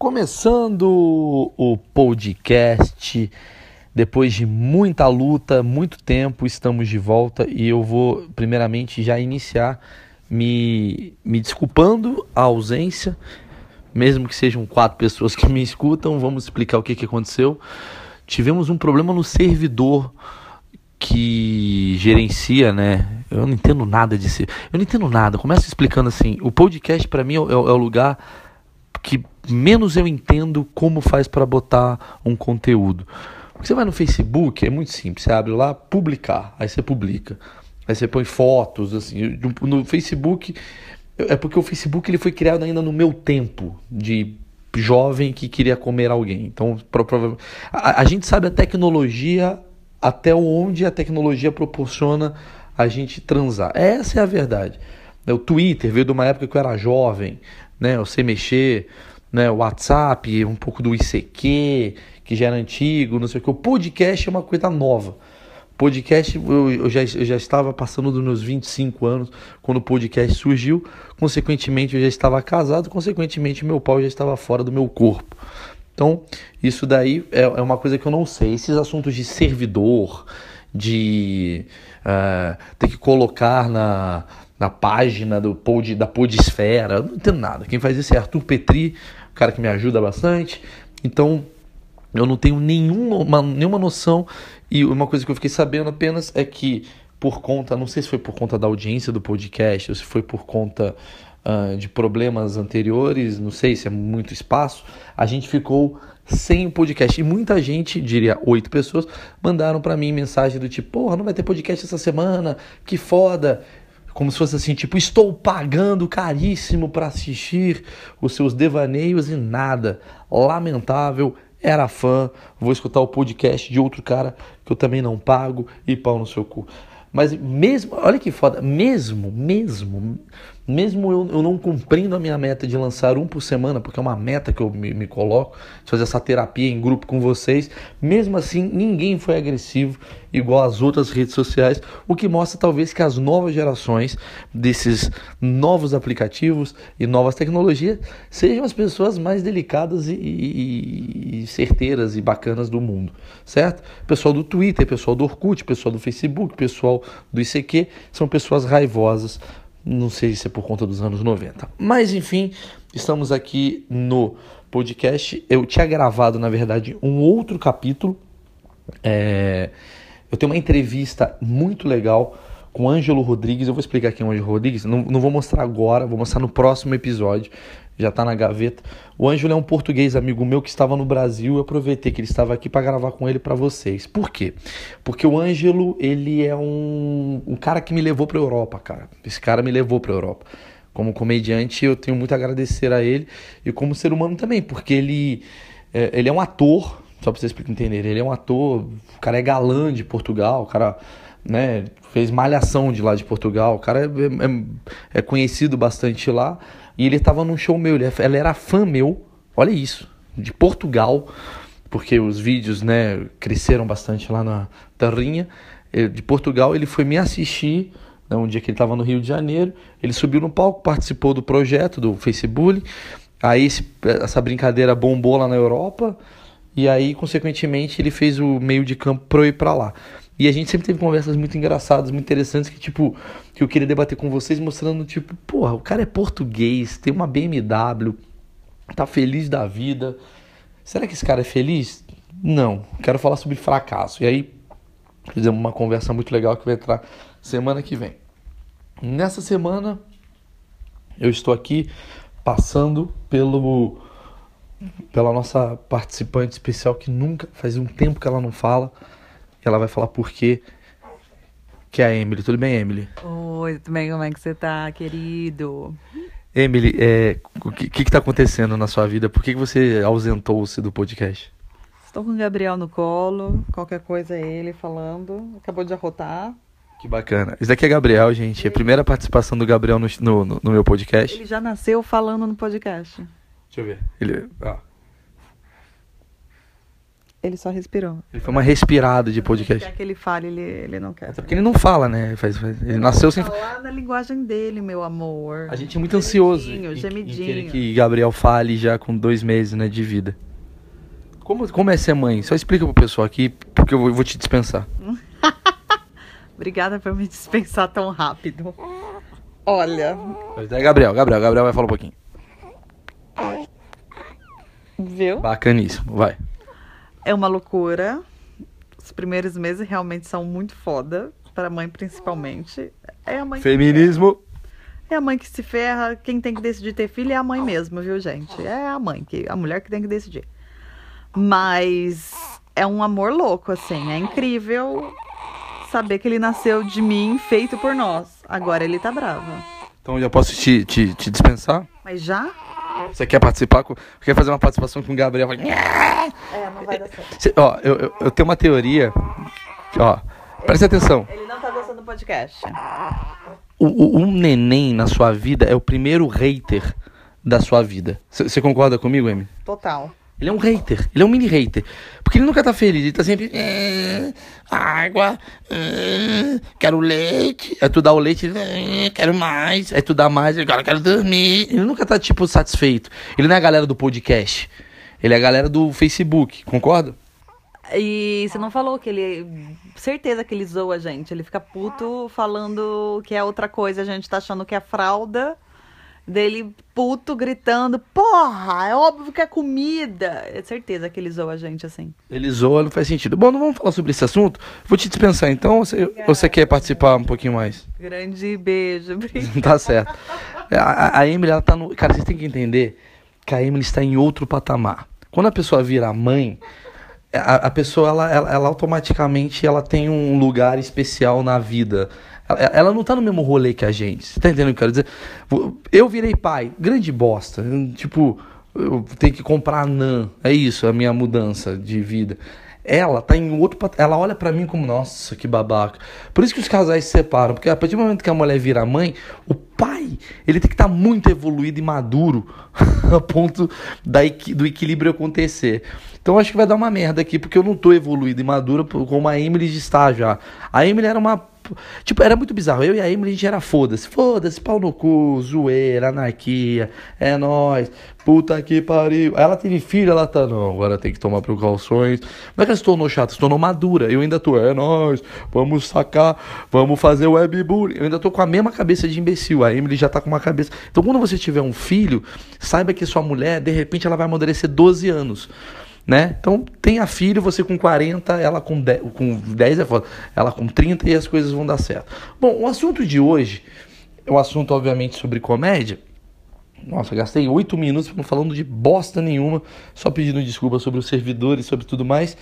Começando o podcast, depois de muita luta, muito tempo, estamos de volta e eu vou primeiramente já iniciar me desculpando a ausência, mesmo que sejam 4 pessoas que me escutam. Vamos explicar o que aconteceu. Tivemos um problema no servidor que gerencia, né? Eu não entendo nada disso. Eu não entendo nada. Começo explicando assim, o podcast para mim é o lugar que menos eu entendo como faz para botar um conteúdo. Porque você vai no Facebook, é muito simples, você abre lá, publicar, aí você publica, aí você põe fotos, assim, no Facebook, é porque o Facebook ele foi criado ainda no meu tempo de jovem que queria comer alguém. Então, a gente sabe a tecnologia, até onde a tecnologia proporciona a gente transar. Essa é a verdade. O Twitter veio de uma época que eu era jovem, né? Eu sei mexer, né? O WhatsApp, um pouco do ICQ, que já era antigo, não sei o que. O podcast é uma coisa nova. Podcast, eu já estava passando dos meus 25 anos quando o podcast surgiu. Consequentemente, eu já estava casado. Consequentemente, meu pau já estava fora do meu corpo. Então, isso daí é uma coisa que eu não sei. Esses assuntos de servidor, de ter que colocar na página da Podesfera, eu não entendo nada. Quem faz isso é Arthur Petri, o cara que me ajuda bastante. Então, eu não tenho nenhuma noção. E uma coisa que eu fiquei sabendo apenas é que, por conta, não sei se foi por conta da audiência do podcast ou se foi por conta de problemas anteriores, não sei se é muito espaço, a gente ficou sem o podcast. E muita gente, diria 8 pessoas, mandaram pra mim mensagem do tipo, porra, não vai ter podcast essa semana, que foda. Como se fosse assim, tipo, estou pagando caríssimo para assistir os seus devaneios e nada. Lamentável, era fã, vou escutar o podcast de outro cara que eu também não pago e pau no seu cu. Mas mesmo, olha que foda, mesmo eu não cumprindo a minha meta de lançar um por semana, porque é uma meta que eu me coloco, de fazer essa terapia em grupo com vocês, mesmo assim ninguém foi agressivo igual as outras redes sociais, o que mostra talvez que as novas gerações desses novos aplicativos e novas tecnologias sejam as pessoas mais delicadas e certeiras e bacanas do mundo, certo? Pessoal do Twitter, pessoal do Orkut, pessoal do Facebook, pessoal do ICQ, são pessoas raivosas. Não sei se é por conta dos anos 90. Mas, enfim, estamos aqui no podcast. Eu tinha gravado, na verdade, um outro capítulo. Eu tenho uma entrevista muito legal com o Ângelo Rodrigues. Eu vou explicar quem é o Ângelo Rodrigues. Não vou mostrar agora, vou mostrar no próximo episódio. Já está na gaveta. O Ângelo é um português amigo meu que estava no Brasil. Eu aproveitei que ele estava aqui para gravar com ele para vocês. Por quê? Porque o Ângelo, ele é um cara que me levou para a Europa, cara. Esse cara me levou para a Europa. Como comediante, eu tenho muito a agradecer a ele. E como ser humano também, porque ele é um ator, só para vocês entenderem. Ele é um ator, o cara é galã de Portugal, o cara, né, fez Malhação de lá de Portugal. O cara é conhecido bastante lá. E ele estava num show meu, ele era fã meu, olha isso, de Portugal, porque os vídeos, né, cresceram bastante lá na terrinha de Portugal. Ele foi me assistir, né, um dia que ele estava no Rio de Janeiro, ele subiu no palco, participou do projeto do Facebook, aí essa brincadeira bombou lá na Europa, e aí, consequentemente, ele fez o meio de campo para eu ir para lá. E a gente sempre teve conversas muito engraçadas, muito interessantes, que eu queria debater com vocês, mostrando, tipo, porra, o cara é português, tem uma BMW, tá feliz da vida. Será que esse cara é feliz? Não. Quero falar sobre fracasso. E aí, fizemos uma conversa muito legal que vai entrar semana que vem. Nessa semana, eu estou aqui passando pela nossa participante especial que nunca, faz um tempo que ela não fala. Ela vai falar por quê, que é a Emily. Tudo bem, Emily? Oi, tudo bem? Como é que você tá, querido? Emily, o que tá acontecendo na sua vida? Por que você ausentou-se do podcast? Estou com o Gabriel no colo, qualquer coisa é ele falando. Acabou de arrotar. Que bacana. Isso daqui é Gabriel, gente. É a primeira participação do Gabriel no meu podcast. Ele já nasceu falando no podcast. Deixa eu ver. Ele, ó. Ele só respirou. Ele foi uma respirada de Se podcast. quer que ele fale, ele não quer. Até porque ele não fala, né? Ele nasceu sem... Falar na linguagem dele, meu amor. A gente é muito ansioso Gemidinho. em querer que Gabriel fale já com 2 meses, né, de vida. Como é ser mãe? Só explica pro pessoal aqui, porque eu vou te dispensar. Obrigada por me dispensar tão rápido. Olha, Mas é Gabriel vai falar um pouquinho. viu? Bacaníssimo, vai. É uma loucura. Os primeiros meses realmente são muito foda. Pra mãe, principalmente. É a mãe Feminismo. É a mãe que se ferra. Quem tem que decidir ter filho é a mãe mesmo, viu, gente? É a mãe, a mulher que tem que decidir. Mas é um amor louco, assim. É incrível saber que ele nasceu de mim, feito por nós. Agora ele tá bravo. Então eu já posso te dispensar? Mas já? Você quer participar? Quer fazer uma participação com o Gabriel? Não vai dar certo. Ó, eu tenho uma teoria. Ó, presta atenção. Ele não tá gostando do podcast. Um neném na sua vida é o primeiro hater da sua vida. Você concorda comigo, Amy? Total. Ele é um hater, ele é um mini hater. Porque ele nunca tá feliz, ele tá sempre... água, quero leite. Aí tu dá o leite, ele... quero mais. Aí tu dá mais, ele agora quero dormir. Ele nunca tá, tipo, satisfeito. Ele não é a galera do podcast. Ele é a galera do Facebook, concorda? E você não falou que ele... Certeza que ele zoa a gente. Ele fica puto falando que é outra coisa. A gente tá achando que é fralda. Dele puto, gritando, porra, é óbvio que é comida. É certeza que ele zoa a gente assim. Ele zoa, não faz sentido. Bom, não vamos falar sobre esse assunto. Vou te dispensar então, ou você quer participar um pouquinho mais? Grande beijo. Tá certo. A Emily, ela tá no... Cara, vocês têm que entender que a Emily está em outro patamar. Quando a pessoa vira mãe, a pessoa, ela automaticamente ela tem um lugar especial na vida. Ela não tá no mesmo rolê que a gente. Você tá entendendo o que eu quero dizer? Eu virei pai, grande bosta. Tipo, eu tenho que comprar anã. É isso, a minha mudança de vida. Ela tá em outro... Ela olha pra mim como, nossa, que babaca. Por isso que os casais se separam. Porque a partir do momento que a mulher vira mãe, o pai, ele tem que estar muito evoluído e maduro a ponto do equilíbrio acontecer. Então eu acho que vai dar uma merda aqui, porque eu não tô evoluído e maduro como a Emily está já. A Emily era uma... Tipo, era muito bizarro. Eu e a Emily, a gente era foda-se, pau no cu, zoeira, anarquia, é nóis, puta que pariu. Ela teve filho, ela tá, não, agora tem que tomar precauções. Não é que ela se tornou chata, se tornou madura. Eu ainda tô, é nóis, vamos sacar, vamos fazer webbullying. Eu ainda tô com a mesma cabeça de imbecil. A Emily já tá com uma cabeça. Então quando você tiver um filho, saiba que sua mulher, de repente, ela vai amadurecer 12 anos. Né? Então tenha filho, você com 40, ela com 10 é foda, ela com 30 e as coisas vão dar certo. Bom, o assunto de hoje é um assunto obviamente sobre comédia. Nossa, gastei 8 minutos não falando de bosta nenhuma, só pedindo desculpa sobre os servidores, sobre tudo mais.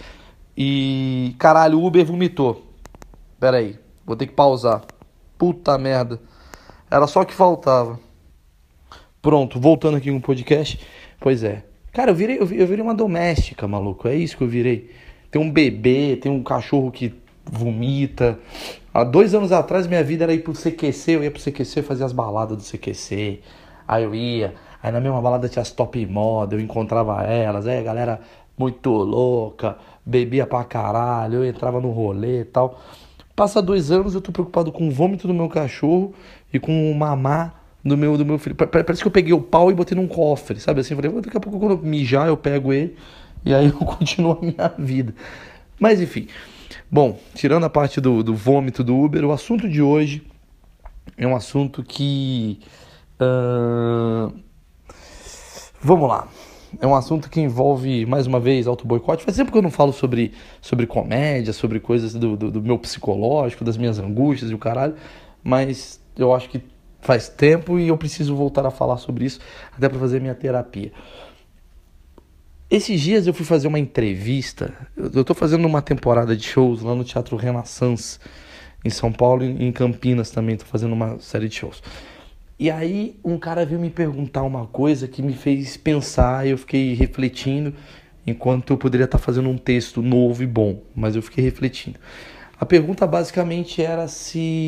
E caralho, o Uber vomitou. Pera aí, vou ter que pausar. Puta merda, era só o que faltava. Pronto, voltando aqui no podcast. Pois é, cara, eu virei uma doméstica, maluco. É isso que eu virei. Tem um bebê, tem um cachorro que vomita. Há 2 anos atrás, minha vida era ir pro CQC. Eu ia pro CQC fazer as baladas do CQC. Aí eu ia. Aí na mesma balada tinha as top moda. Eu encontrava elas. Aí a galera muito louca. Bebia pra caralho. Eu entrava no rolê e tal. Passa 2 anos, eu tô preocupado com o vômito do meu cachorro e com o mamar do meu filho. Parece que eu peguei o pau e botei num cofre, sabe assim? Falei, daqui a pouco quando eu mijar eu pego ele e aí eu continuo a minha vida. Mas enfim. Bom, tirando a parte do vômito do Uber, o assunto de hoje é um assunto que... Vamos lá. É um assunto que envolve, mais uma vez, auto-boicote. Faz tempo que eu não falo sobre comédia, sobre coisas do meu psicológico, das minhas angústias e o caralho. Mas eu acho que faz tempo e eu preciso voltar a falar sobre isso, até para fazer minha terapia. Esses dias eu fui fazer uma entrevista. Eu tô fazendo uma temporada de shows lá no Teatro Renaissance, em São Paulo e em Campinas também. Tô fazendo uma série de shows. E aí um cara veio me perguntar uma coisa que me fez pensar, e eu fiquei refletindo, enquanto eu poderia estar fazendo um texto novo e bom, mas eu fiquei refletindo. A pergunta basicamente era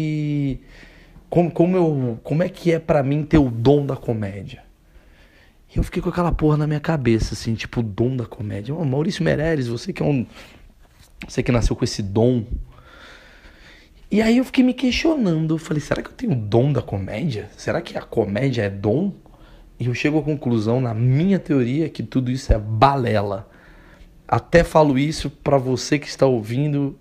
se... Como é que é pra mim ter o dom da comédia? E eu fiquei com aquela porra na minha cabeça, assim, tipo, o dom da comédia. Ô, Maurício Meirelles, você que nasceu com esse dom. E aí eu fiquei me questionando. Eu falei, será que eu tenho o dom da comédia? Será que a comédia é dom? E eu chego à conclusão, na minha teoria, que tudo isso é balela. Até falo isso pra você que está ouvindo.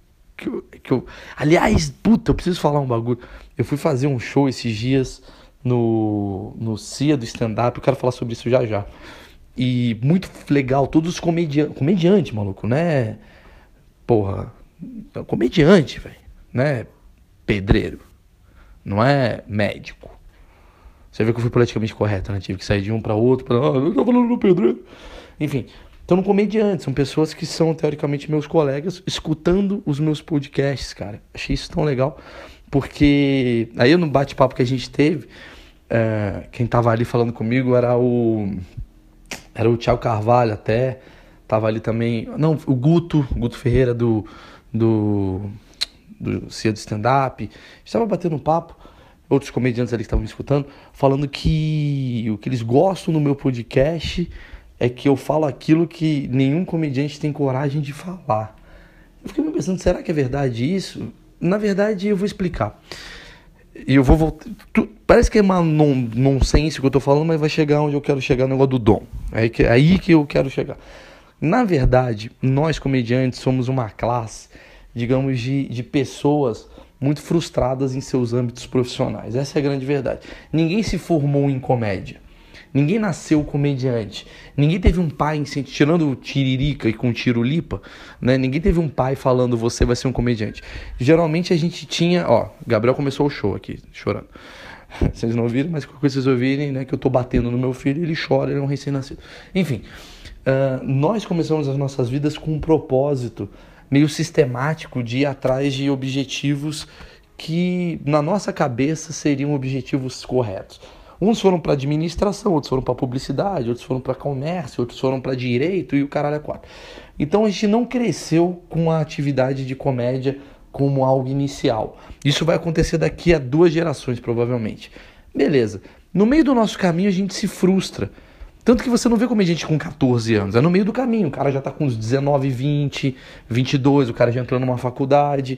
Aliás, puta, eu preciso falar um bagulho. Eu fui fazer um show esses dias no CIA do stand-up. Eu quero falar sobre isso já já. E muito legal, todos os comediantes, maluco, né? Porra, comediante, velho. Não é pedreiro. Não é médico. Você vê que eu fui politicamente correto, né? Tive que sair de um pra outro. Eu tô falando do pedreiro. Enfim, então no comediante. São pessoas que são, teoricamente, meus colegas, escutando os meus podcasts, cara. Achei isso tão legal. Porque aí no bate-papo que a gente teve, quem tava ali falando comigo era o Thiago Carvalho até. Tava ali também... Não, o Guto Ferreira do CIA do stand-up. Estava batendo um papo. Outros comediantes ali que estavam me escutando, falando que o que eles gostam no meu podcast é que eu falo aquilo que nenhum comediante tem coragem de falar. Eu fiquei me pensando, será que é verdade isso? Na verdade, eu vou explicar. E eu vou voltar. Parece que é uma nonsense que eu tô falando, mas vai chegar onde eu quero chegar no negócio do dom. É aí que eu quero chegar. Na verdade, nós comediantes somos uma classe, digamos, de pessoas muito frustradas em seus âmbitos profissionais. Essa é a grande verdade. Ninguém se formou em comédia. Ninguém nasceu comediante. Ninguém teve um pai, tirando o Tiririca e com o Tirulipa, né? Ninguém teve um pai falando, você vai ser um comediante. Geralmente a gente tinha... Ó, Gabriel começou o show aqui, chorando. Vocês não ouviram, mas qualquer coisa vocês ouvirem, né? Que eu tô batendo no meu filho, ele chora, ele é um recém-nascido. Enfim, nós começamos as nossas vidas com um propósito meio sistemático de ir atrás de objetivos que na nossa cabeça seriam objetivos corretos. Uns foram para administração, outros foram para publicidade, outros foram para comércio, outros foram para direito e o caralho é quatro. Então a gente não cresceu com a atividade de comédia como algo inicial. Isso vai acontecer daqui a 2 gerações, provavelmente. Beleza. No meio do nosso caminho a gente se frustra. Tanto que você não vê comediante com 14 anos, é no meio do caminho. O cara já tá com uns 19, 20, 22, o cara já entrou numa faculdade.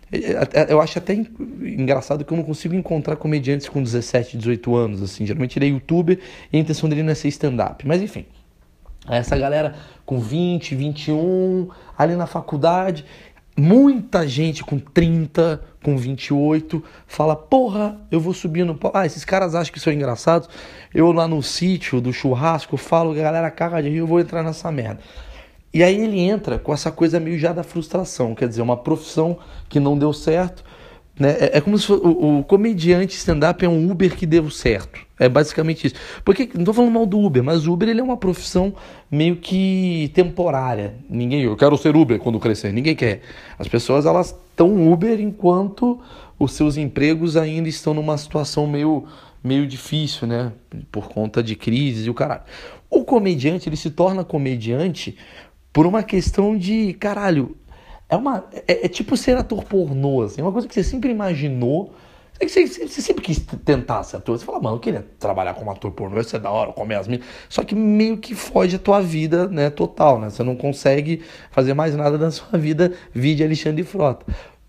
Eu acho até engraçado que eu não consigo encontrar comediantes com 17, 18 anos, assim. Geralmente ele é youtuber e a intenção dele não é ser stand-up. Mas enfim, essa galera com 20, 21, ali na faculdade... Muita gente com 30, com 28, fala, porra, eu vou subir no palco. Esses caras acham que são engraçados. Eu lá no sítio do churrasco falo que a galera caga de rir, eu vou entrar nessa merda. E aí ele entra com essa coisa meio já da frustração. Quer dizer, uma profissão que não deu certo, né? É como se o comediante stand-up é um Uber que deu certo. É basicamente isso. Porque, não tô falando mal do Uber, mas o Uber ele é uma profissão meio que temporária. Eu quero ser Uber quando crescer. Ninguém quer. As pessoas, elas estão Uber enquanto os seus empregos ainda estão numa situação meio difícil, né? Por conta de crise e o caralho. O comediante, ele se torna comediante por uma questão de, caralho, é tipo ser ator pornô, assim, é uma coisa que você sempre imaginou, você sempre quis tentar ser ator. Você fala, mano, eu queria trabalhar como ator pornô, isso é da hora, comer as minas. Só que meio que foge a tua vida, né, total, né? Você não consegue fazer mais nada da sua vida, vide Alexandre Frota.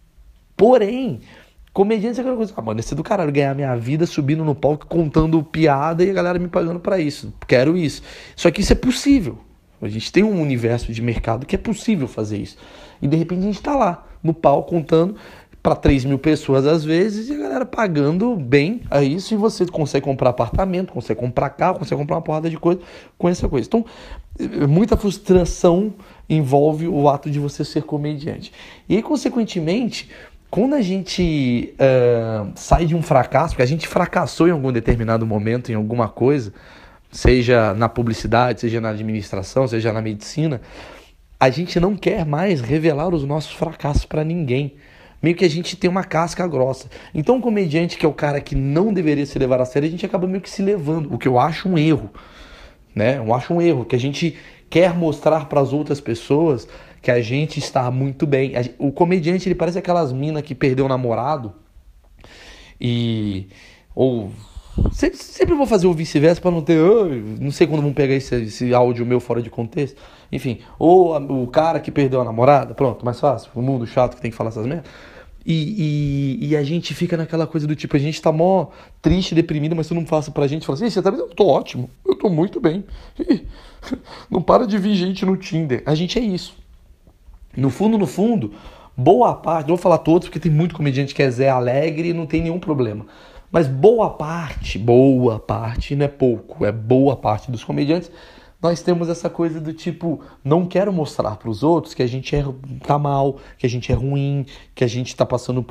Porém, comediante é aquela coisa, mano, esse é do caralho, ganhar minha vida subindo no palco, contando piada e a galera me pagando pra isso. Quero isso. Só que isso é possível. A gente tem um universo de mercado que é possível fazer isso. E de repente a gente tá lá, no palco, contando para 3 mil pessoas às vezes, e a galera pagando bem a isso, e você consegue comprar apartamento, consegue comprar carro, consegue comprar uma porrada de coisa com essa coisa. Então, muita frustração envolve o ato de você ser comediante. E aí, consequentemente, quando a gente sai de um fracasso, porque a gente fracassou em algum determinado momento, em alguma coisa, seja na publicidade, seja na administração, seja na medicina, a gente não quer mais revelar os nossos fracassos para ninguém. Meio que a gente tem uma casca grossa. Então, um comediante que é o cara que não deveria se levar a sério, a gente acaba meio que se levando, o que eu acho um erro, né? Eu acho um erro, que a gente quer mostrar para as outras pessoas que a gente está muito bem. O comediante, ele parece aquelas minas que perdeu o namorado ou Sempre vou fazer o vice-versa pra não ter. Não sei quando vão pegar esse áudio meu fora de contexto. Enfim, ou o cara que perdeu a namorada, pronto, mais fácil. O mundo chato que tem que falar essas merdas. E a gente fica naquela coisa do tipo, a gente tá mó triste, deprimido, mas tu não passa pra gente e fala assim: você tá bem? Eu tô ótimo, eu tô muito bem. Não para de vir gente no Tinder. A gente é isso. No fundo, boa parte, não vou falar todos, porque tem muito comediante que é Zé Alegre e não tem nenhum problema. Mas boa parte, não é pouco, é boa parte dos comediantes, nós temos essa coisa do tipo, não quero mostrar para os outros que a gente tá mal, que a gente é ruim, que a gente está passando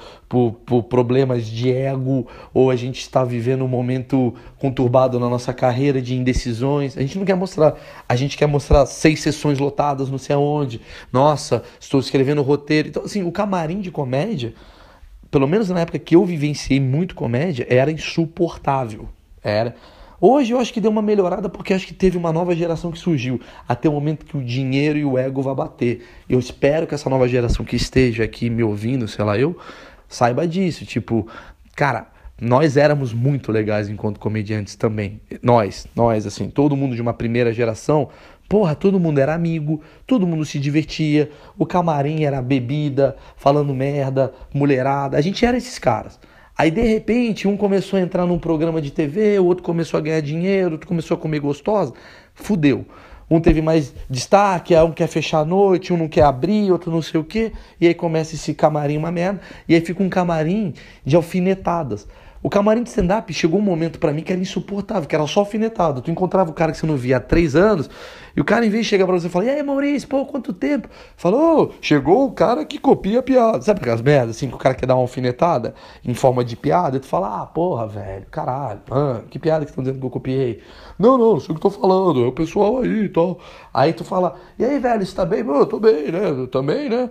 por problemas de ego, ou a gente está vivendo um momento conturbado na nossa carreira de indecisões. A gente não quer mostrar. A gente quer mostrar 6 sessões lotadas, não sei aonde. Nossa, estou escrevendo roteiro. Então, assim, o camarim de comédia, pelo menos na época que eu vivenciei muito comédia, era insuportável. Era. Hoje eu acho que deu uma melhorada porque acho que teve uma nova geração que surgiu. Até o momento que o dinheiro e o ego vai bater. Eu espero que essa nova geração que esteja aqui me ouvindo, sei lá, eu saiba disso. Tipo, cara, nós éramos muito legais enquanto comediantes também. Nós, assim, todo mundo de uma primeira geração. Porra, todo mundo era amigo, todo mundo se divertia, o camarim era bebida, falando merda, mulherada. A gente era esses caras. Aí, de repente, um começou a entrar num programa de TV, o outro começou a ganhar dinheiro, outro começou a comer gostosa. Fudeu. Um teve mais destaque, um quer fechar a noite, um não quer abrir, outro não sei o quê. E aí começa esse camarim uma merda. E aí fica um camarim de alfinetadas. O camarim de stand-up chegou um momento pra mim que era insuportável, que era só alfinetado. Tu encontrava o cara que você não via há 3 anos, e o cara, em vez de chegar pra você e falar: e aí, Maurício, pô, quanto tempo? Falou, chegou o cara que copia a piada. Sabe aquelas merdas, assim, que o cara quer dar uma alfinetada em forma de piada? E tu fala: ah, porra, velho, caralho, que piada que estão dizendo que eu copiei? Não sei o que eu tô falando, é o pessoal aí e tal. Aí tu fala: e aí, velho, você tá bem? Eu tô bem, né? Eu também, né?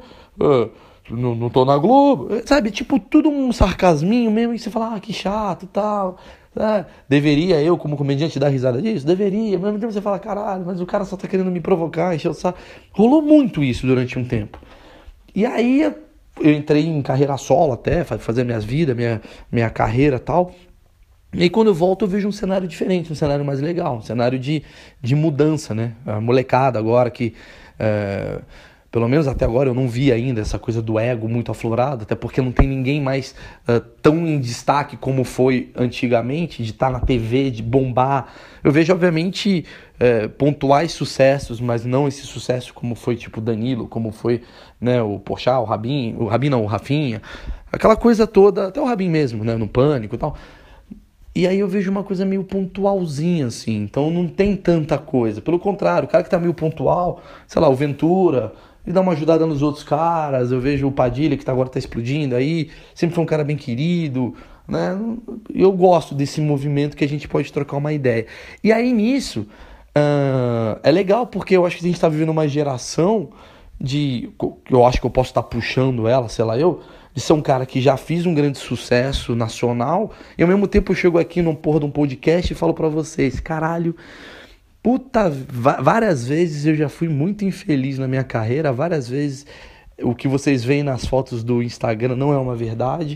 Não tô na Globo, sabe? Tipo, tudo um sarcasminho mesmo, e você fala: ah, que chato e tal. Deveria eu, como comediante, dar risada disso? Deveria, mas ao mesmo tempo você fala: caralho, mas o cara só tá querendo me provocar, encher o saco. Rolou muito isso durante um tempo. E aí eu entrei em carreira solo até, fazer minhas vidas, minha carreira e tal. E aí quando eu volto eu vejo um cenário diferente, um cenário mais legal, um cenário de mudança, né? A molecada agora que... pelo menos até agora eu não vi ainda essa coisa do ego muito aflorado, até porque não tem ninguém mais tão em destaque como foi antigamente, de estar na TV, de bombar. Eu vejo, obviamente, pontuais sucessos, mas não esse sucesso como foi tipo Danilo, como foi, né, o Porchat, o Rabin não, o Rafinha, aquela coisa toda, até o Rabin mesmo, né, no Pânico e tal. E aí eu vejo uma coisa meio pontualzinha, assim, então não tem tanta coisa. Pelo contrário, o cara que tá meio pontual, sei lá, o Ventura... ele dá uma ajudada nos outros caras. Eu vejo o Padilha, que agora tá explodindo aí, sempre foi um cara bem querido, né? Eu gosto desse movimento que a gente pode trocar uma ideia. E aí nisso, é legal porque eu acho que a gente tá vivendo uma geração eu acho que eu posso estar puxando ela, sei lá, de ser um cara que já fiz um grande sucesso nacional, e ao mesmo tempo eu chego aqui num porra de um podcast e falo pra vocês: caralho, puta, várias vezes eu já fui muito infeliz na minha carreira, várias vezes o que vocês veem nas fotos do Instagram não é uma verdade,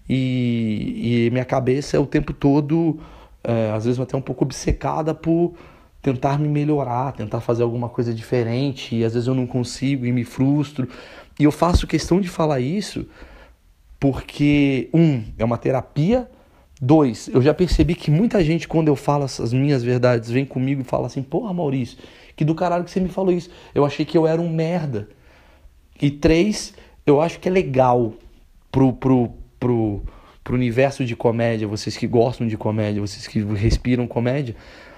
e minha cabeça é o tempo todo, às vezes até um pouco obcecada por tentar me melhorar, tentar fazer alguma coisa diferente, e às vezes eu não consigo e me frustro, e eu faço questão de falar isso porque, é uma terapia. 2, eu já percebi que muita gente, quando eu falo as minhas verdades, vem comigo e fala assim: porra, Maurício, que do caralho que você me falou isso. Eu achei que eu era um merda. E 3, eu acho que é legal pro universo de comédia, vocês que gostam de comédia, vocês que respiram comédia,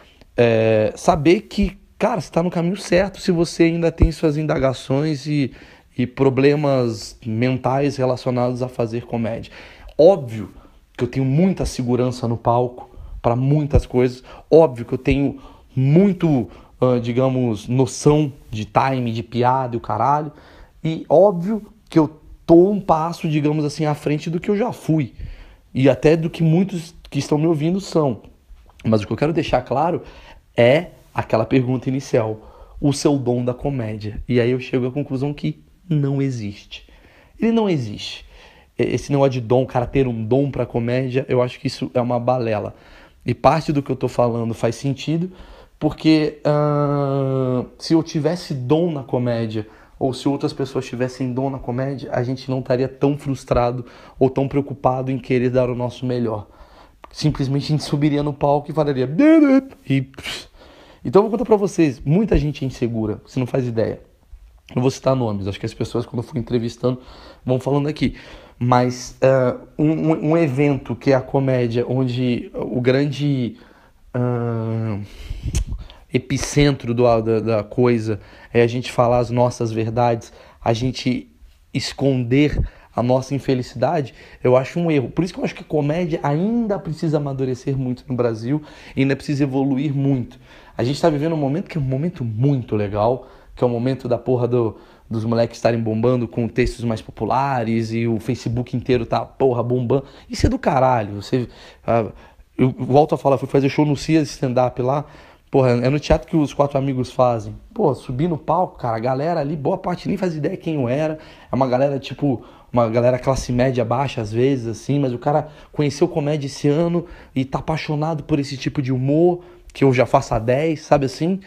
saber que, cara, você tá no caminho certo se você ainda tem suas indagações e problemas mentais relacionados a fazer comédia. Óbvio que eu tenho muita segurança no palco para muitas coisas. Óbvio que eu tenho muito, digamos, noção de time, de piada e o caralho. E óbvio que eu tô um passo, digamos assim, à frente do que eu já fui. E até do que muitos que estão me ouvindo são. Mas o que eu quero deixar claro é aquela pergunta inicial: o seu dom da comédia. E aí eu chego à conclusão que não existe. Ele não existe. esse negócio de dom, o cara ter um dom pra comédia, eu acho que isso é uma balela. E parte do que eu tô falando faz sentido, porque se eu tivesse dom na comédia, ou se outras pessoas tivessem dom na comédia, a gente não estaria tão frustrado ou tão preocupado em querer dar o nosso melhor. Simplesmente a gente subiria no palco e falaria... E... Então eu vou contar pra vocês, muita gente é insegura, você não faz ideia. Não vou citar nomes, acho que as pessoas quando eu for entrevistando vão falando aqui. Mas um evento que é a comédia, onde o grande epicentro da coisa é a gente falar as nossas verdades, a gente esconder a nossa infelicidade, eu acho um erro. Por isso que eu acho que a comédia ainda precisa amadurecer muito no Brasil, ainda precisa evoluir muito. A gente está vivendo um momento que é um momento muito legal, que é o momento da porra dos moleques estarem bombando com textos mais populares e o Facebook inteiro tá, porra, bombando. Isso é do caralho. Eu volto a falar, fui fazer show no CIA de stand-up lá, porra, é no teatro que os quatro amigos fazem. Pô, subi no palco, cara, a galera ali, boa parte nem faz ideia quem eu era. É uma galera, tipo, uma galera classe média baixa às vezes, assim, mas o cara conheceu comédia esse ano e tá apaixonado por esse tipo de humor, que eu já faço há 10, sabe assim?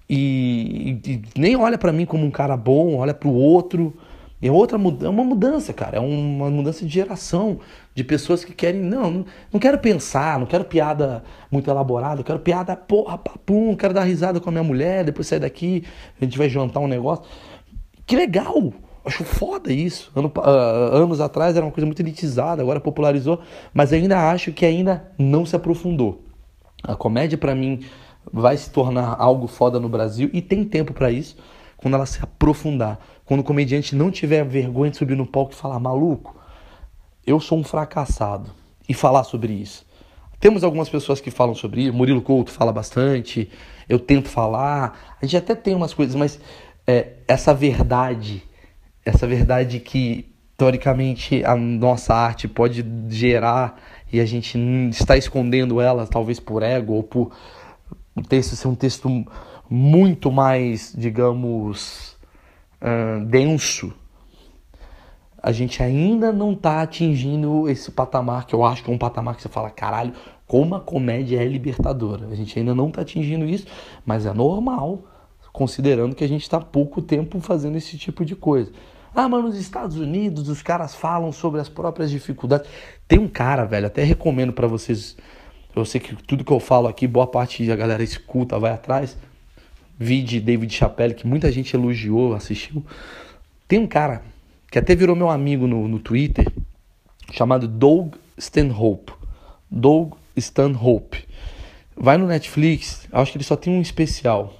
E nem olha pra mim como um cara bom, olha pro outro. É uma mudança, cara. É uma mudança de geração, de pessoas que querem... Não quero pensar, não quero piada muito elaborada, eu quero piada, porra, papum, quero dar risada com a minha mulher, depois sair daqui, a gente vai jantar um negócio. Que legal! Acho foda isso. Anos atrás era uma coisa muito elitizada, agora popularizou, mas ainda acho que ainda não se aprofundou. A comédia, pra mim, vai se tornar algo foda no Brasil, e tem tempo pra isso, quando ela se aprofundar. Quando o comediante não tiver vergonha de subir no palco e falar, maluco, eu sou um fracassado, e falar sobre isso. Temos algumas pessoas que falam sobre isso, Murilo Couto fala bastante, eu tento falar, a gente até tem umas coisas, mas essa verdade que, teoricamente, a nossa arte pode gerar, e a gente está escondendo ela, talvez por ego, ou por o texto ser um texto muito mais, digamos, denso, a gente ainda não está atingindo esse patamar, que eu acho que é um patamar que você fala, caralho, como a comédia é libertadora. A gente ainda não está atingindo isso, mas é normal, considerando que a gente está há pouco tempo fazendo esse tipo de coisa. Ah, mas nos Estados Unidos os caras falam sobre as próprias dificuldades. Tem um cara, velho, até recomendo pra vocês. Eu sei que tudo que eu falo aqui, boa parte da galera escuta, vai atrás. Vi de David Chappelle, que muita gente elogiou, assistiu. Tem um cara que até virou meu amigo no Twitter, chamado Doug Stanhope. Doug Stanhope. Vai no Netflix, acho que ele só tem um especial.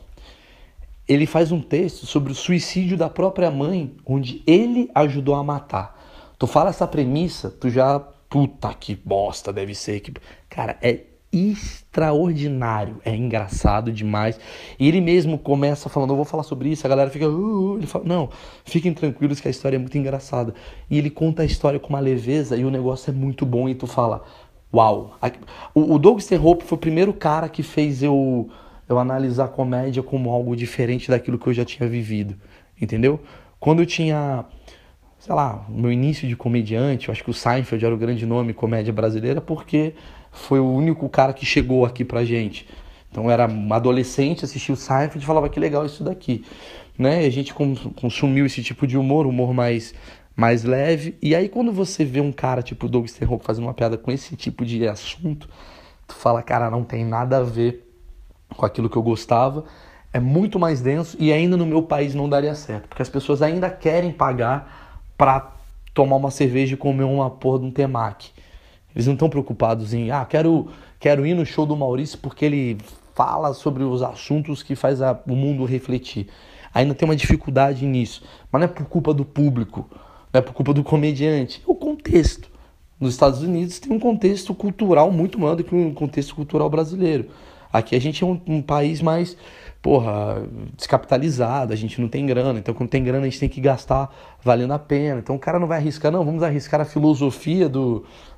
Ele faz um texto sobre o suicídio da própria mãe, onde ele ajudou a matar. Tu fala essa premissa, tu já... Puta que bosta, deve ser. Cara, é extraordinário, é engraçado demais. E ele mesmo começa falando, eu vou falar sobre isso, a galera fica... Ele fala, não, fiquem tranquilos que a história é muito engraçada. E ele conta a história com uma leveza e o negócio é muito bom e tu fala, uau. O Doug Stanhope foi o primeiro cara que fez eu analisar a comédia como algo diferente daquilo que eu já tinha vivido, entendeu? Quando eu tinha, sei lá, meu início de comediante, eu acho que o Seinfeld era o grande nome comédia brasileira, porque foi o único cara que chegou aqui pra gente. Então eu era um adolescente, assistia o Seinfeld e falava que legal isso daqui, né? E a gente consumiu esse tipo de humor mais leve, e aí quando você vê um cara tipo o Doug Stanhope fazendo uma piada com esse tipo de assunto, tu fala, cara, não tem nada a ver com aquilo que eu gostava, é muito mais denso e ainda no meu país não daria certo, porque as pessoas ainda querem pagar pra tomar uma cerveja e comer uma porra de um temaki. Eles não estão preocupados em, quero ir no show do Maurício porque ele fala sobre os assuntos que faz o mundo refletir. Ainda tem uma dificuldade nisso, mas não é por culpa do público, não é por culpa do comediante, é o contexto. Nos Estados Unidos tem um contexto cultural muito maior do que um contexto cultural brasileiro. Aqui a gente é um país mais, descapitalizado, a gente não tem grana. Então quando tem grana a gente tem que gastar valendo a pena. Então o cara não vai arriscar, não, vamos arriscar a filosofia do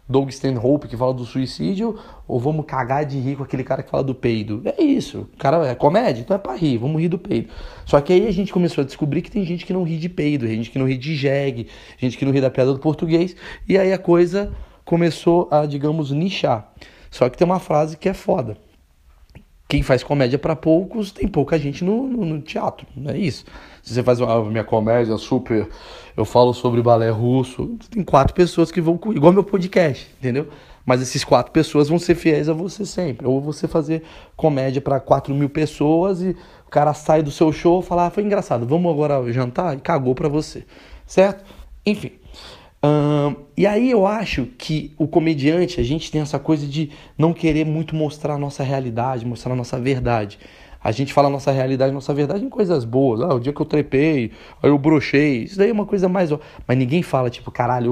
Doug Stanhope que fala do suicídio, ou vamos cagar de rir com aquele cara que fala do peido. É isso, o cara é comédia, então é pra rir, vamos rir do peido. Só que aí a gente começou a descobrir que tem gente que não ri de peido, gente que não ri de jegue, gente que não ri da piada do português, e aí a coisa começou a, digamos, nichar. Só que tem uma frase que é foda. Quem faz comédia pra poucos, tem pouca gente no teatro, não é isso? Se você faz uma minha comédia super, eu falo sobre balé russo, tem 4 pessoas que vão, igual meu podcast, entendeu? Mas esses 4 pessoas vão ser fiéis a você sempre. Ou você fazer comédia pra 4.000 pessoas e o cara sai do seu show e fala, foi engraçado, vamos agora jantar? E cagou pra você, certo? Enfim. E aí eu acho que o comediante, a gente tem essa coisa de não querer muito mostrar a nossa realidade, mostrar a nossa verdade. A gente fala a nossa realidade, a nossa verdade em coisas boas. O dia que eu trepei, aí eu brochei. Isso daí é uma coisa mais... Mas ninguém fala, tipo, caralho,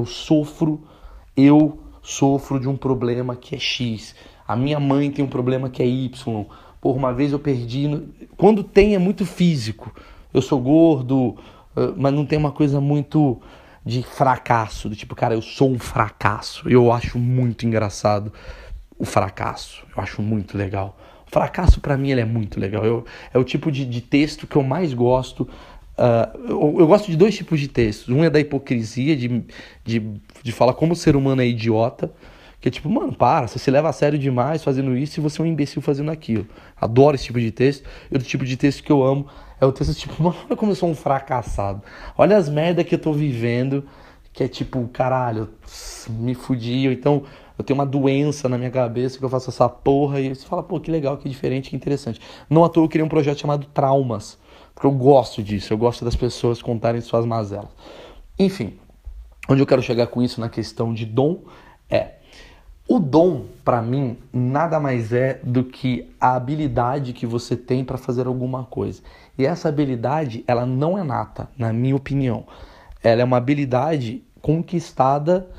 eu sofro de um problema que é X. A minha mãe tem um problema que é Y. Por uma vez eu perdi... Quando tem é muito físico. Eu sou gordo, mas não tem uma coisa muito... de fracasso, do tipo, cara, eu sou um fracasso. Eu acho muito engraçado o fracasso. Eu acho muito legal. O fracasso, pra mim, ele é muito legal. É o tipo de texto que eu mais gosto. Eu gosto de 2 tipos de textos. Um é da hipocrisia, de falar como o ser humano é idiota. Que é tipo, mano, você se leva a sério demais fazendo isso e você é um imbecil fazendo aquilo. Adoro esse tipo de texto. E outro tipo de texto que eu amo é o texto tipo, mano, olha como eu sou um fracassado. Olha as merdas que eu tô vivendo, que é tipo, caralho, me fudi. Ou então, eu tenho uma doença na minha cabeça que eu faço essa porra. E você fala, pô, que legal, que diferente, que interessante. Não à toa eu criei um projeto chamado Traumas. Porque eu gosto disso, eu gosto das pessoas contarem suas mazelas. Enfim, onde eu quero chegar com isso na questão de dom é... O dom, pra mim, nada mais é do que a habilidade que você tem pra fazer alguma coisa. E essa habilidade, ela não é nata, na minha opinião. Ela é uma habilidade conquistada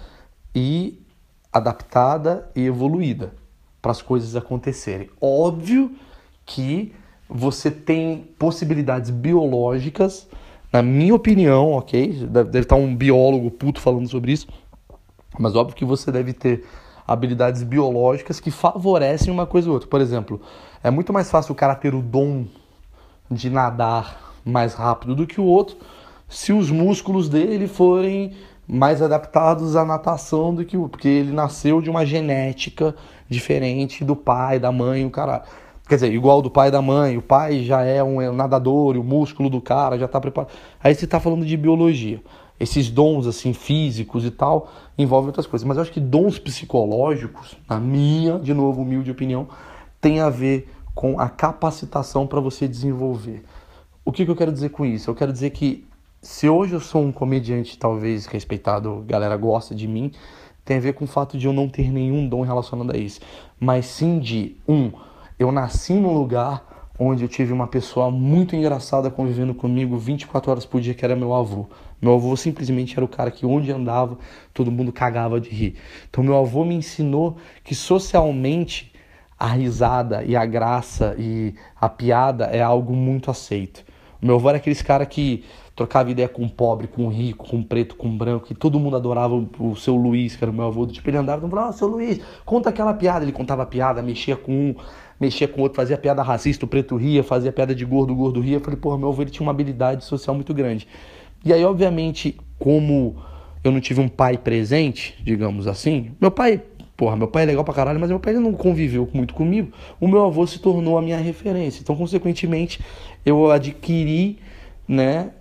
e adaptada e evoluída para as coisas acontecerem. Óbvio que você tem possibilidades biológicas, na minha opinião, ok? Deve estar um biólogo puto falando sobre isso, mas óbvio que você deve ter habilidades biológicas que favorecem uma coisa ou outra. Por exemplo, é muito mais fácil o cara ter o dom de nadar mais rápido do que o outro se os músculos dele forem mais adaptados à natação do que o... Porque ele nasceu de uma genética diferente do pai, da mãe, o caralho. Quer dizer, igual do pai e da mãe. O pai já é um nadador e o músculo do cara já está preparado. Aí você está falando de biologia. Esses dons assim físicos e tal envolvem outras coisas. Mas eu acho que dons psicológicos, na minha, de novo, humilde opinião, tem a ver com a capacitação para você desenvolver. O que eu quero dizer com isso? Eu quero dizer que se hoje eu sou um comediante talvez respeitado, a galera gosta de mim, tem a ver com o fato de eu não ter nenhum dom relacionado a isso. Mas sim de, eu nasci num lugar onde eu tive uma pessoa muito engraçada convivendo comigo 24 horas por dia, que era meu avô. Meu avô simplesmente era o cara que onde andava, todo mundo cagava de rir. Então meu avô me ensinou que socialmente a risada e a graça e a piada é algo muito aceito. O meu avô era aqueles cara que trocava ideia com o pobre, com o rico, com o preto, com o branco, e todo mundo adorava o seu Luiz, que era o meu avô. Tipo, ele andava e falava, seu Luiz, conta aquela piada. Ele contava a piada, mexia com um, mexia com o outro, fazia piada racista, o preto ria, fazia piada de gordo, o gordo ria. Eu falei, porra, meu avô ele tinha uma habilidade social muito grande. E aí, obviamente, como eu não tive um pai presente, digamos assim, meu pai é legal pra caralho, mas meu pai ele não conviveu muito comigo. O meu avô se tornou a minha referência. Então, consequentemente, eu adquiri, né,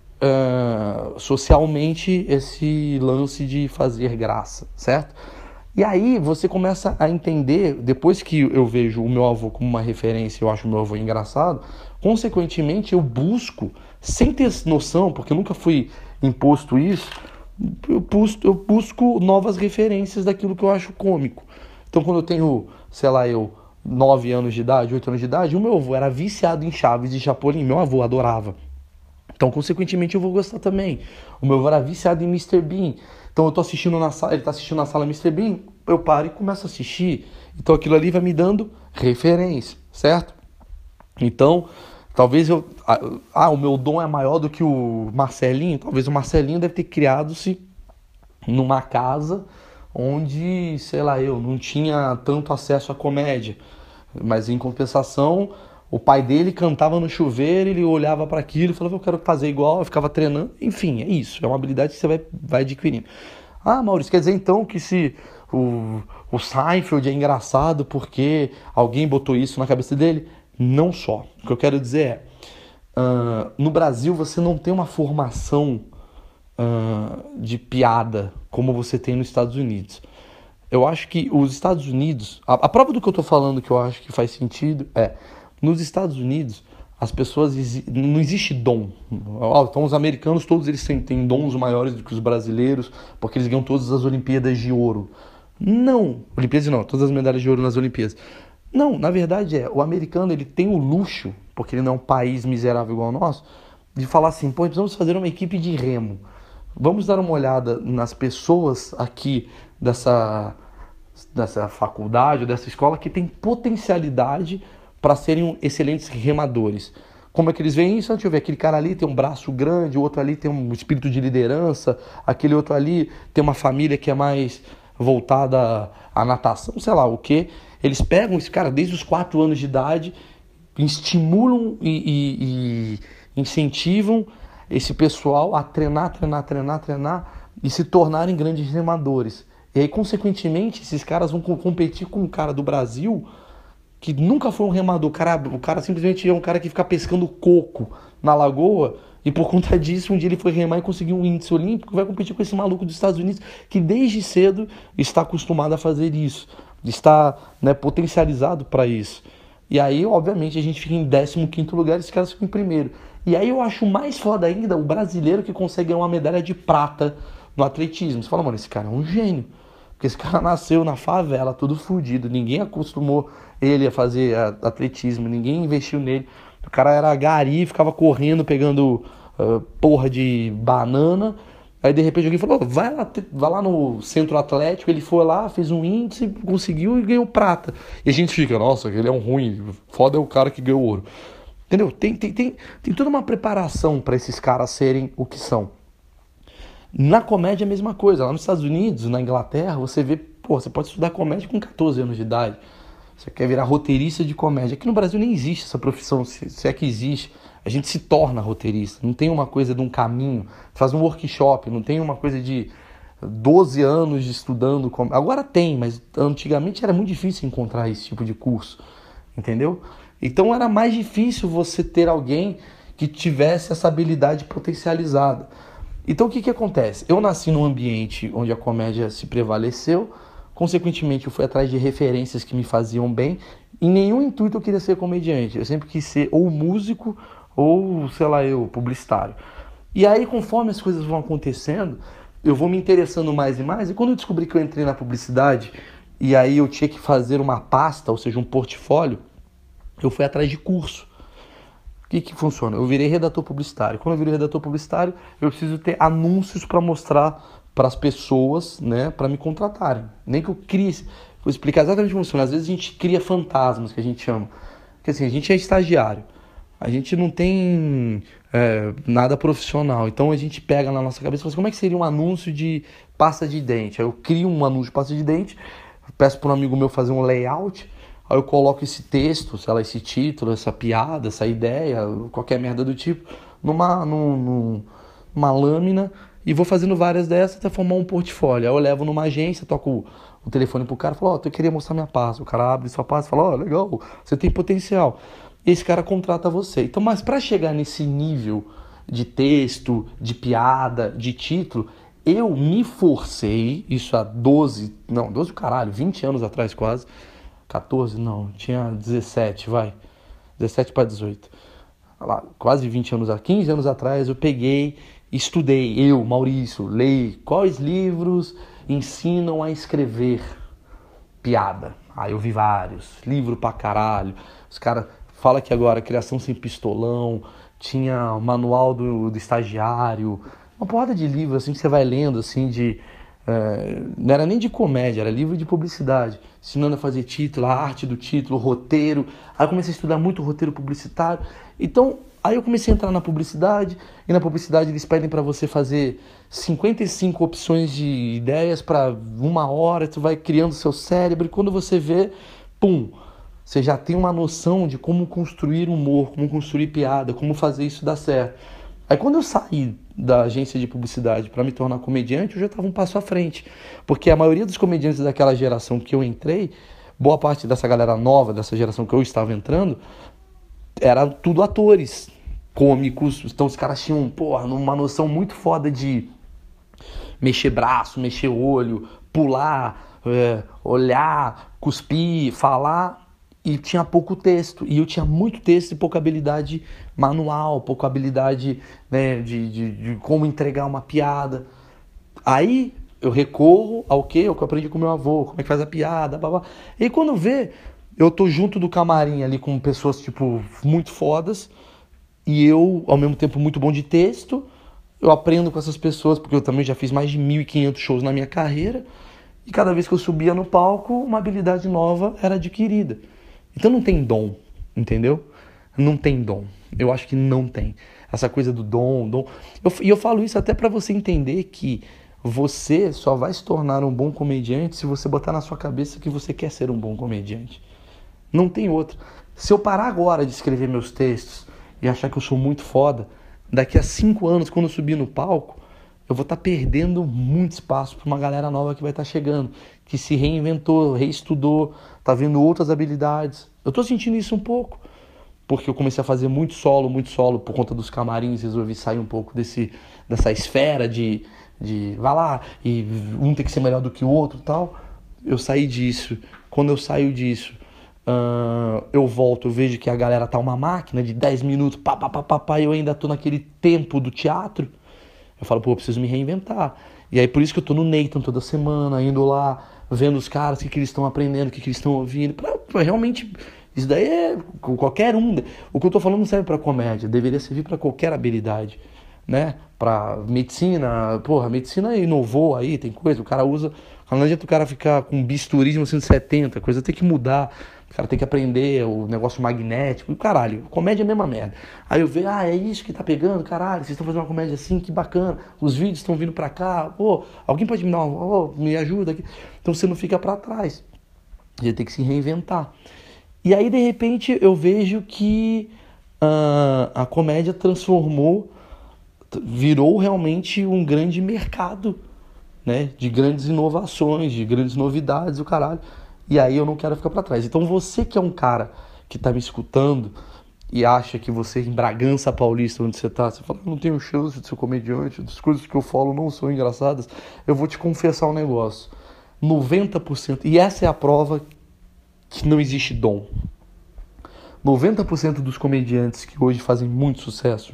socialmente esse lance de fazer graça, certo? E aí você começa a entender, depois que eu vejo o meu avô como uma referência, eu acho o meu avô engraçado, consequentemente eu busco, sem ter noção, porque eu nunca fui imposto isso, eu busco novas referências daquilo que eu acho cômico. Então quando eu tenho, 9 anos de idade, 8 anos de idade, o meu avô era viciado em Chaves e Chapolin, meu avô adorava. Então, consequentemente, eu vou gostar também. O meu avô era viciado em Mr. Bean. Então, eu tô assistindo na sala, ele tá assistindo na sala Mr. Bean, eu paro e começo a assistir. Então, aquilo ali vai me dando referência, certo? Então, talvez o meu dom é maior do que o Marcelinho. Talvez o Marcelinho deve ter criado-se numa casa onde, sei lá, eu não tinha tanto acesso à comédia, mas em compensação, o pai dele cantava no chuveiro, ele olhava para aquilo e falava, eu quero fazer igual, eu ficava treinando. Enfim, é isso, é uma habilidade que você vai adquirindo. Ah, Maurício, quer dizer então que se o Seinfeld é engraçado porque alguém botou isso na cabeça dele? Não só. O que eu quero dizer é, no Brasil você não tem uma formação de piada como você tem nos Estados Unidos. Eu acho que os Estados Unidos... A prova do que eu tô falando que eu acho que faz sentido é... Nos Estados Unidos, as pessoas... Não existe dom. Então os americanos todos eles têm dons maiores do que os brasileiros, porque eles ganham todas as Olimpíadas de ouro. Não. Olimpíadas não. Todas as medalhas de ouro nas Olimpíadas. Não, na verdade o americano ele tem o luxo, porque ele não é um país miserável igual ao nosso, de falar assim, pô, precisamos fazer uma equipe de remo. Vamos dar uma olhada nas pessoas aqui dessa faculdade ou dessa escola que tem potencialidade para serem excelentes remadores. Como é que eles veem isso? Deixa eu ver, aquele cara ali tem um braço grande, o outro ali tem um espírito de liderança, aquele outro ali tem uma família que é mais voltada à natação, sei lá o quê. Eles pegam esse cara desde os 4 anos de idade, estimulam e incentivam esse pessoal a treinar e se tornarem grandes remadores. E aí, consequentemente, esses caras vão competir com um cara do Brasil que nunca foi um remador. O cara simplesmente é um cara que fica pescando coco na lagoa e por conta disso, um dia ele foi remar e conseguiu um índice olímpico, vai competir com esse maluco dos Estados Unidos que desde cedo está acostumado a fazer isso, está, né, potencializado para isso. E aí, obviamente, a gente fica em 15º lugar e esses caras ficam em primeiro. E aí eu acho mais foda ainda o brasileiro que consegue ganhar uma medalha de prata no atletismo. Você fala, mano, esse cara é um gênio. Porque esse cara nasceu na favela, tudo fudido. Ninguém acostumou ele a fazer atletismo, ninguém investiu nele. O cara era gari, ficava correndo, pegando porra de banana. Aí de repente alguém falou, vai lá no centro atlético. Ele foi lá, fez um índice, conseguiu e ganhou prata. E a gente fica, nossa, ele é um ruim. Foda é o cara que ganhou ouro. Entendeu? Tem toda uma preparação para esses caras serem o que são. Na comédia é a mesma coisa. Lá nos Estados Unidos, na Inglaterra, você vê, pô, você pode estudar comédia com 14 anos de idade. Você quer virar roteirista de comédia. Aqui no Brasil nem existe essa profissão, se é que existe. A gente se torna roteirista. Não tem uma coisa de um caminho. Faz um workshop, não tem uma coisa de 12 anos de estudando comédia. Agora tem, mas antigamente era muito difícil encontrar esse tipo de curso. Entendeu? Então era mais difícil você ter alguém que tivesse essa habilidade potencializada. Então o que acontece? Eu nasci num ambiente onde a comédia se prevaleceu, consequentemente eu fui atrás de referências que me faziam bem. Em nenhum intuito eu queria ser comediante, eu sempre quis ser ou músico ou, sei lá, publicitário. E aí conforme as coisas vão acontecendo, eu vou me interessando mais e mais, e quando eu descobri que eu entrei na publicidade, e aí eu tinha que fazer uma pasta, ou seja, um portfólio, eu fui atrás de curso. O que funciona? Eu virei redator publicitário. Quando eu virei redator publicitário, eu preciso ter anúncios para mostrar para as pessoas, né, para me contratarem. Nem que eu crie. Vou explicar exatamente como funciona. Às vezes a gente cria fantasmas, que a gente chama. Porque assim, a gente é estagiário. A gente não tem nada profissional. Então a gente pega na nossa cabeça e fala assim, como é que seria um anúncio de pasta de dente? Aí eu crio um anúncio de pasta de dente, peço para um amigo meu fazer um layout. Aí eu coloco esse texto, sei lá, esse título, essa piada, essa ideia, qualquer merda do tipo, numa lâmina e vou fazendo várias dessas até formar um portfólio. Aí eu levo numa agência, toco o telefone pro cara e falo, eu queria mostrar minha pasta. O cara abre sua pasta e fala, legal, você tem potencial. E esse cara contrata você. Então, mas para chegar nesse nível de texto, de piada, de título, eu me forcei, isso há 12 caralho, 20 anos atrás quase, 14, não, tinha 17, vai. 17 para 18. Lá, quase 20 anos, 15 anos atrás, eu peguei, estudei, Maurício, leio quais livros ensinam a escrever piada. Aí eu vi vários, livro pra caralho. Os caras falam que agora Criação Sem Pistolão, tinha o manual do estagiário, uma porrada de livros assim que você vai lendo, assim, de Não era nem de comédia, era livro de publicidade, ensinando a fazer título, a arte do título, roteiro. Aí eu comecei a estudar muito roteiro publicitário. Então, aí eu comecei a entrar na publicidade, e na publicidade eles pedem para você fazer 55 opções de ideias para 1 hora, tu vai criando seu cérebro, e quando você vê, pum, você já tem uma noção de como construir humor, como construir piada, como fazer isso dar certo. Aí quando eu saí da agência de publicidade para me tornar comediante, eu já estava um passo à frente. Porque a maioria dos comediantes daquela geração que eu entrei, boa parte dessa galera nova, dessa geração que eu estava entrando, era tudo atores, cômicos. Então os caras tinham, uma noção muito foda de mexer braço, mexer olho, pular, olhar, cuspir, falar. E tinha pouco texto, e eu tinha muito texto e pouca habilidade manual, pouca habilidade, né, de como entregar uma piada. Aí eu recorro ao quê? Ao que eu aprendi com meu avô, como é que faz a piada, blá, blá. E quando vê, eu tô junto do camarim ali com pessoas, tipo, muito fodas, e eu, ao mesmo tempo, muito bom de texto. Eu aprendo com essas pessoas, porque eu também já fiz mais de 1.500 shows na minha carreira, e cada vez que eu subia no palco, uma habilidade nova era adquirida. Então não tem dom, entendeu? Não tem dom. Eu acho que não tem. Essa coisa do dom. E eu falo isso até para você entender que você só vai se tornar um bom comediante se você botar na sua cabeça que você quer ser um bom comediante. Não tem outra. Se eu parar agora de escrever meus textos e achar que eu sou muito foda, daqui a 5 anos, quando eu subir no palco, eu vou estar perdendo muito espaço para uma galera nova que vai estar chegando, que se reinventou, reestudou, tá vendo outras habilidades. Eu tô sentindo isso um pouco, porque eu comecei a fazer muito solo por conta dos camarins, resolvi sair um pouco dessa esfera de vai lá, e um tem que ser melhor do que o outro e tal. Eu saí disso. Quando eu saio disso, eu volto, eu vejo que a galera tá uma máquina de 10 minutos, e eu ainda tô naquele tempo do teatro. Eu falo, eu preciso me reinventar. E aí por isso que eu tô no Nathan toda semana, indo lá, vendo os caras, o que eles estão aprendendo, o que eles estão ouvindo. Pra realmente, isso daí é qualquer um. O que eu tô falando não serve pra comédia, deveria servir pra qualquer habilidade, né? Pra medicina, a medicina inovou aí, tem coisa, o cara usa... Não adianta o cara ficar com bisturi de 1970, a coisa tem que mudar. O cara tem que aprender o negócio magnético. Caralho, comédia é a mesma merda. Aí eu vejo, é isso que tá pegando, caralho, vocês estão fazendo uma comédia assim, que bacana. Os vídeos estão vindo pra cá. Alguém pode me dar me ajuda aqui. Então você não fica pra trás. Você tem que se reinventar. E aí, de repente, eu vejo que a comédia virou realmente um grande mercado, né? De grandes inovações, de grandes novidades, o caralho. E aí eu não quero ficar pra trás. Então você que é um cara que tá me escutando e acha que você em Bragança Paulista, onde você tá, você fala, não tenho chance de ser comediante, as coisas que eu falo não são engraçadas, eu vou te confessar um negócio. 90%, e essa é a prova que não existe dom. 90% dos comediantes que hoje fazem muito sucesso,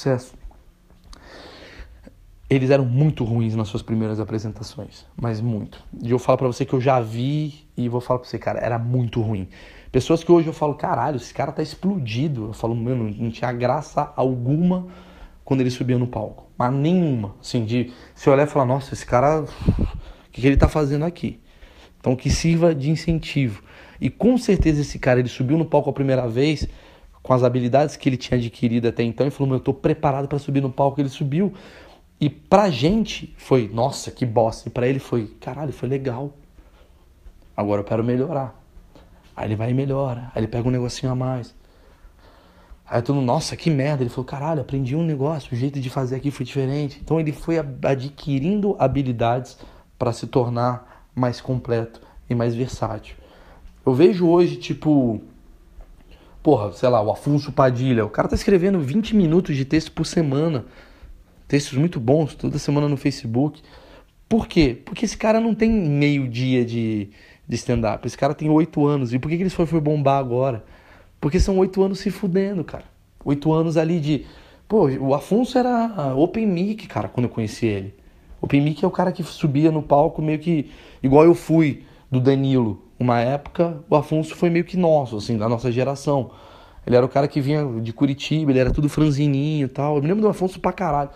eles eram muito ruins nas suas primeiras apresentações, mas muito. E eu falo pra você que eu já vi e vou falar pra você, cara, era muito ruim. Pessoas que hoje eu falo, caralho, esse cara tá explodido. Eu falo, mano, não tinha graça alguma quando ele subia no palco. Mas nenhuma. Assim, de se olhar e falar, nossa, esse cara, o que ele tá fazendo aqui? Então que sirva de incentivo. E com certeza esse cara, ele subiu no palco a primeira vez com as habilidades que ele tinha adquirido até então e falou, eu tô preparado pra subir no palco. Ele subiu. E pra gente foi, nossa, que bosta. E pra ele foi, caralho, foi legal. Agora eu quero melhorar. Aí ele vai e melhora. Aí ele pega um negocinho a mais. Aí todo mundo, nossa, que merda. Ele falou, caralho, aprendi um negócio. O jeito de fazer aqui foi diferente. Então ele foi adquirindo habilidades pra se tornar mais completo e mais versátil. Eu vejo hoje, tipo... sei lá, o Afonso Padilha. O cara tá escrevendo 20 minutos de texto por semana. Textos muito bons, toda semana no Facebook. Por quê? Porque esse cara não tem meio dia de stand-up. Esse cara tem 8 anos. E por que ele só foi bombar agora? Porque são 8 anos se fudendo, cara. 8 anos ali de... o Afonso era open mic, cara, quando eu conheci ele. Open mic é o cara que subia no palco meio que... Igual eu fui do Danilo. Uma época, o Afonso foi meio que nosso, assim, da nossa geração. Ele era o cara que vinha de Curitiba, ele era tudo franzininho e tal. Eu me lembro do Afonso pra caralho.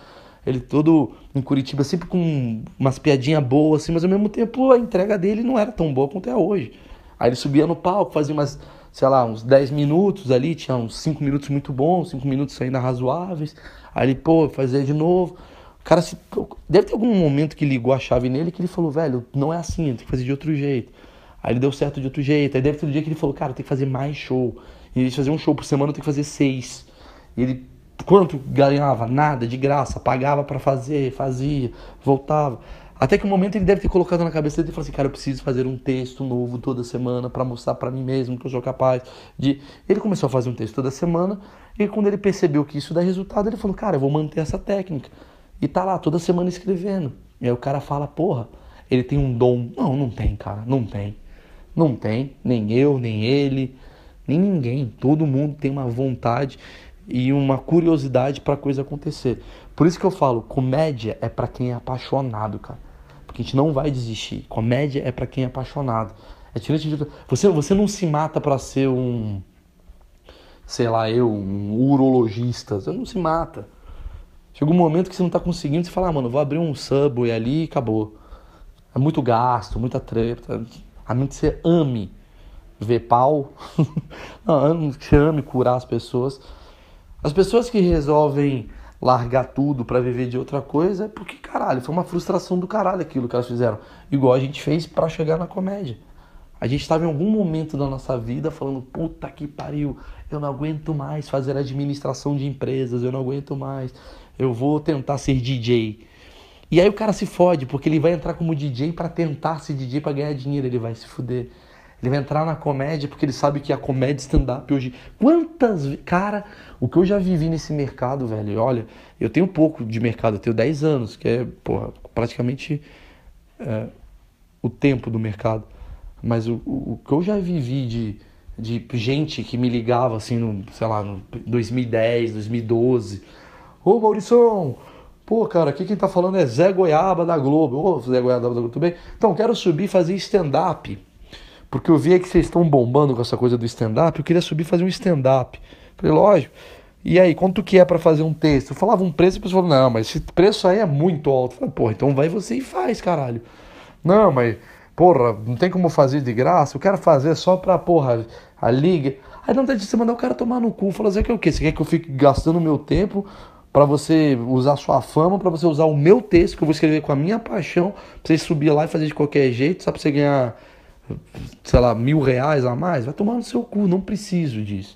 Ele todo em Curitiba, sempre com umas piadinhas boas, assim, mas ao mesmo tempo a entrega dele não era tão boa quanto é hoje. Aí ele subia no palco, fazia umas, sei lá, uns 10 minutos ali, tinha uns 5 minutos muito bons, 5 minutos ainda razoáveis. Aí ele, pô, fazia de novo. O cara deve ter algum momento que ligou a chave nele que ele falou, velho, não é assim, tem que fazer de outro jeito. Aí ele deu certo de outro jeito. Aí deve ter um dia que ele falou, cara, tem que fazer mais show. E ele fazia um show por semana, tem que fazer 6. E ele, quanto ganhava? Nada, de graça. Pagava pra fazer, fazia, voltava. Até que um momento ele deve ter colocado na cabeça dele e falou assim, cara, eu preciso fazer um texto novo toda semana pra mostrar pra mim mesmo que eu sou capaz de... Ele começou a fazer um texto toda semana e quando ele percebeu que isso dá resultado, ele falou, cara, eu vou manter essa técnica. E tá lá toda semana escrevendo. E aí o cara fala, porra, ele tem um dom. Não, não tem, cara, não tem. Não tem, nem eu, nem ele, nem ninguém. Todo mundo tem uma vontade e uma curiosidade pra coisa acontecer. Por isso que eu falo, comédia é pra quem é apaixonado, cara. Porque a gente não vai desistir. Comédia é pra quem é apaixonado. É diferente de... Você não se mata pra ser um... Sei lá, um urologista. Você não se mata. Chega um momento que você não tá conseguindo, você fala, ah, mano, vou abrir um Subway ali e acabou. É muito gasto, muita treta. A menos que você ame ver pau. Não, que você ame curar as pessoas. As pessoas que resolvem largar tudo pra viver de outra coisa é porque, caralho, foi uma frustração do caralho aquilo que elas fizeram. Igual a gente fez pra chegar na comédia. A gente estava em algum momento da nossa vida falando, puta que pariu, eu não aguento mais fazer administração de empresas, eu não aguento mais, eu vou tentar ser DJ. E aí o cara se fode, porque ele vai entrar como DJ pra tentar ser DJ pra ganhar dinheiro, ele vai se fuder. Ele vai entrar na comédia porque ele sabe que a comédia stand-up hoje... Cara, o que eu já vivi nesse mercado, velho, olha, eu tenho pouco de mercado, eu tenho 10 anos, que é, porra, praticamente o tempo do mercado. Mas o que eu já vivi de gente que me ligava assim, sei lá, no 2010, 2012. Ô Maurição, pô, cara, aqui quem tá falando é Zé Goiaba da Globo. Ô, Zé Goiaba da Globo, tudo bem? Então, quero subir e fazer stand-up. Porque eu vi que vocês estão bombando com essa coisa do stand-up, eu queria subir e fazer um stand-up. Falei, lógico. E aí, quanto que é pra fazer um texto? Eu falava um preço e a pessoa falou, não, mas esse preço aí é muito alto. Eu falei, porra, então vai você e faz, caralho. Não, mas, porra, não tem como fazer de graça, eu quero fazer só pra, porra, a liga. Aí não tem de você mandar o cara tomar no cu. Falou, Zé, que é o quê? Você quer que eu fique gastando meu tempo pra você usar sua fama, pra você usar o meu texto, que eu vou escrever com a minha paixão, pra você subir lá e fazer de qualquer jeito, só pra você ganhar, sei lá, R$1.000 a mais? Vai tomar no seu cu, não preciso disso.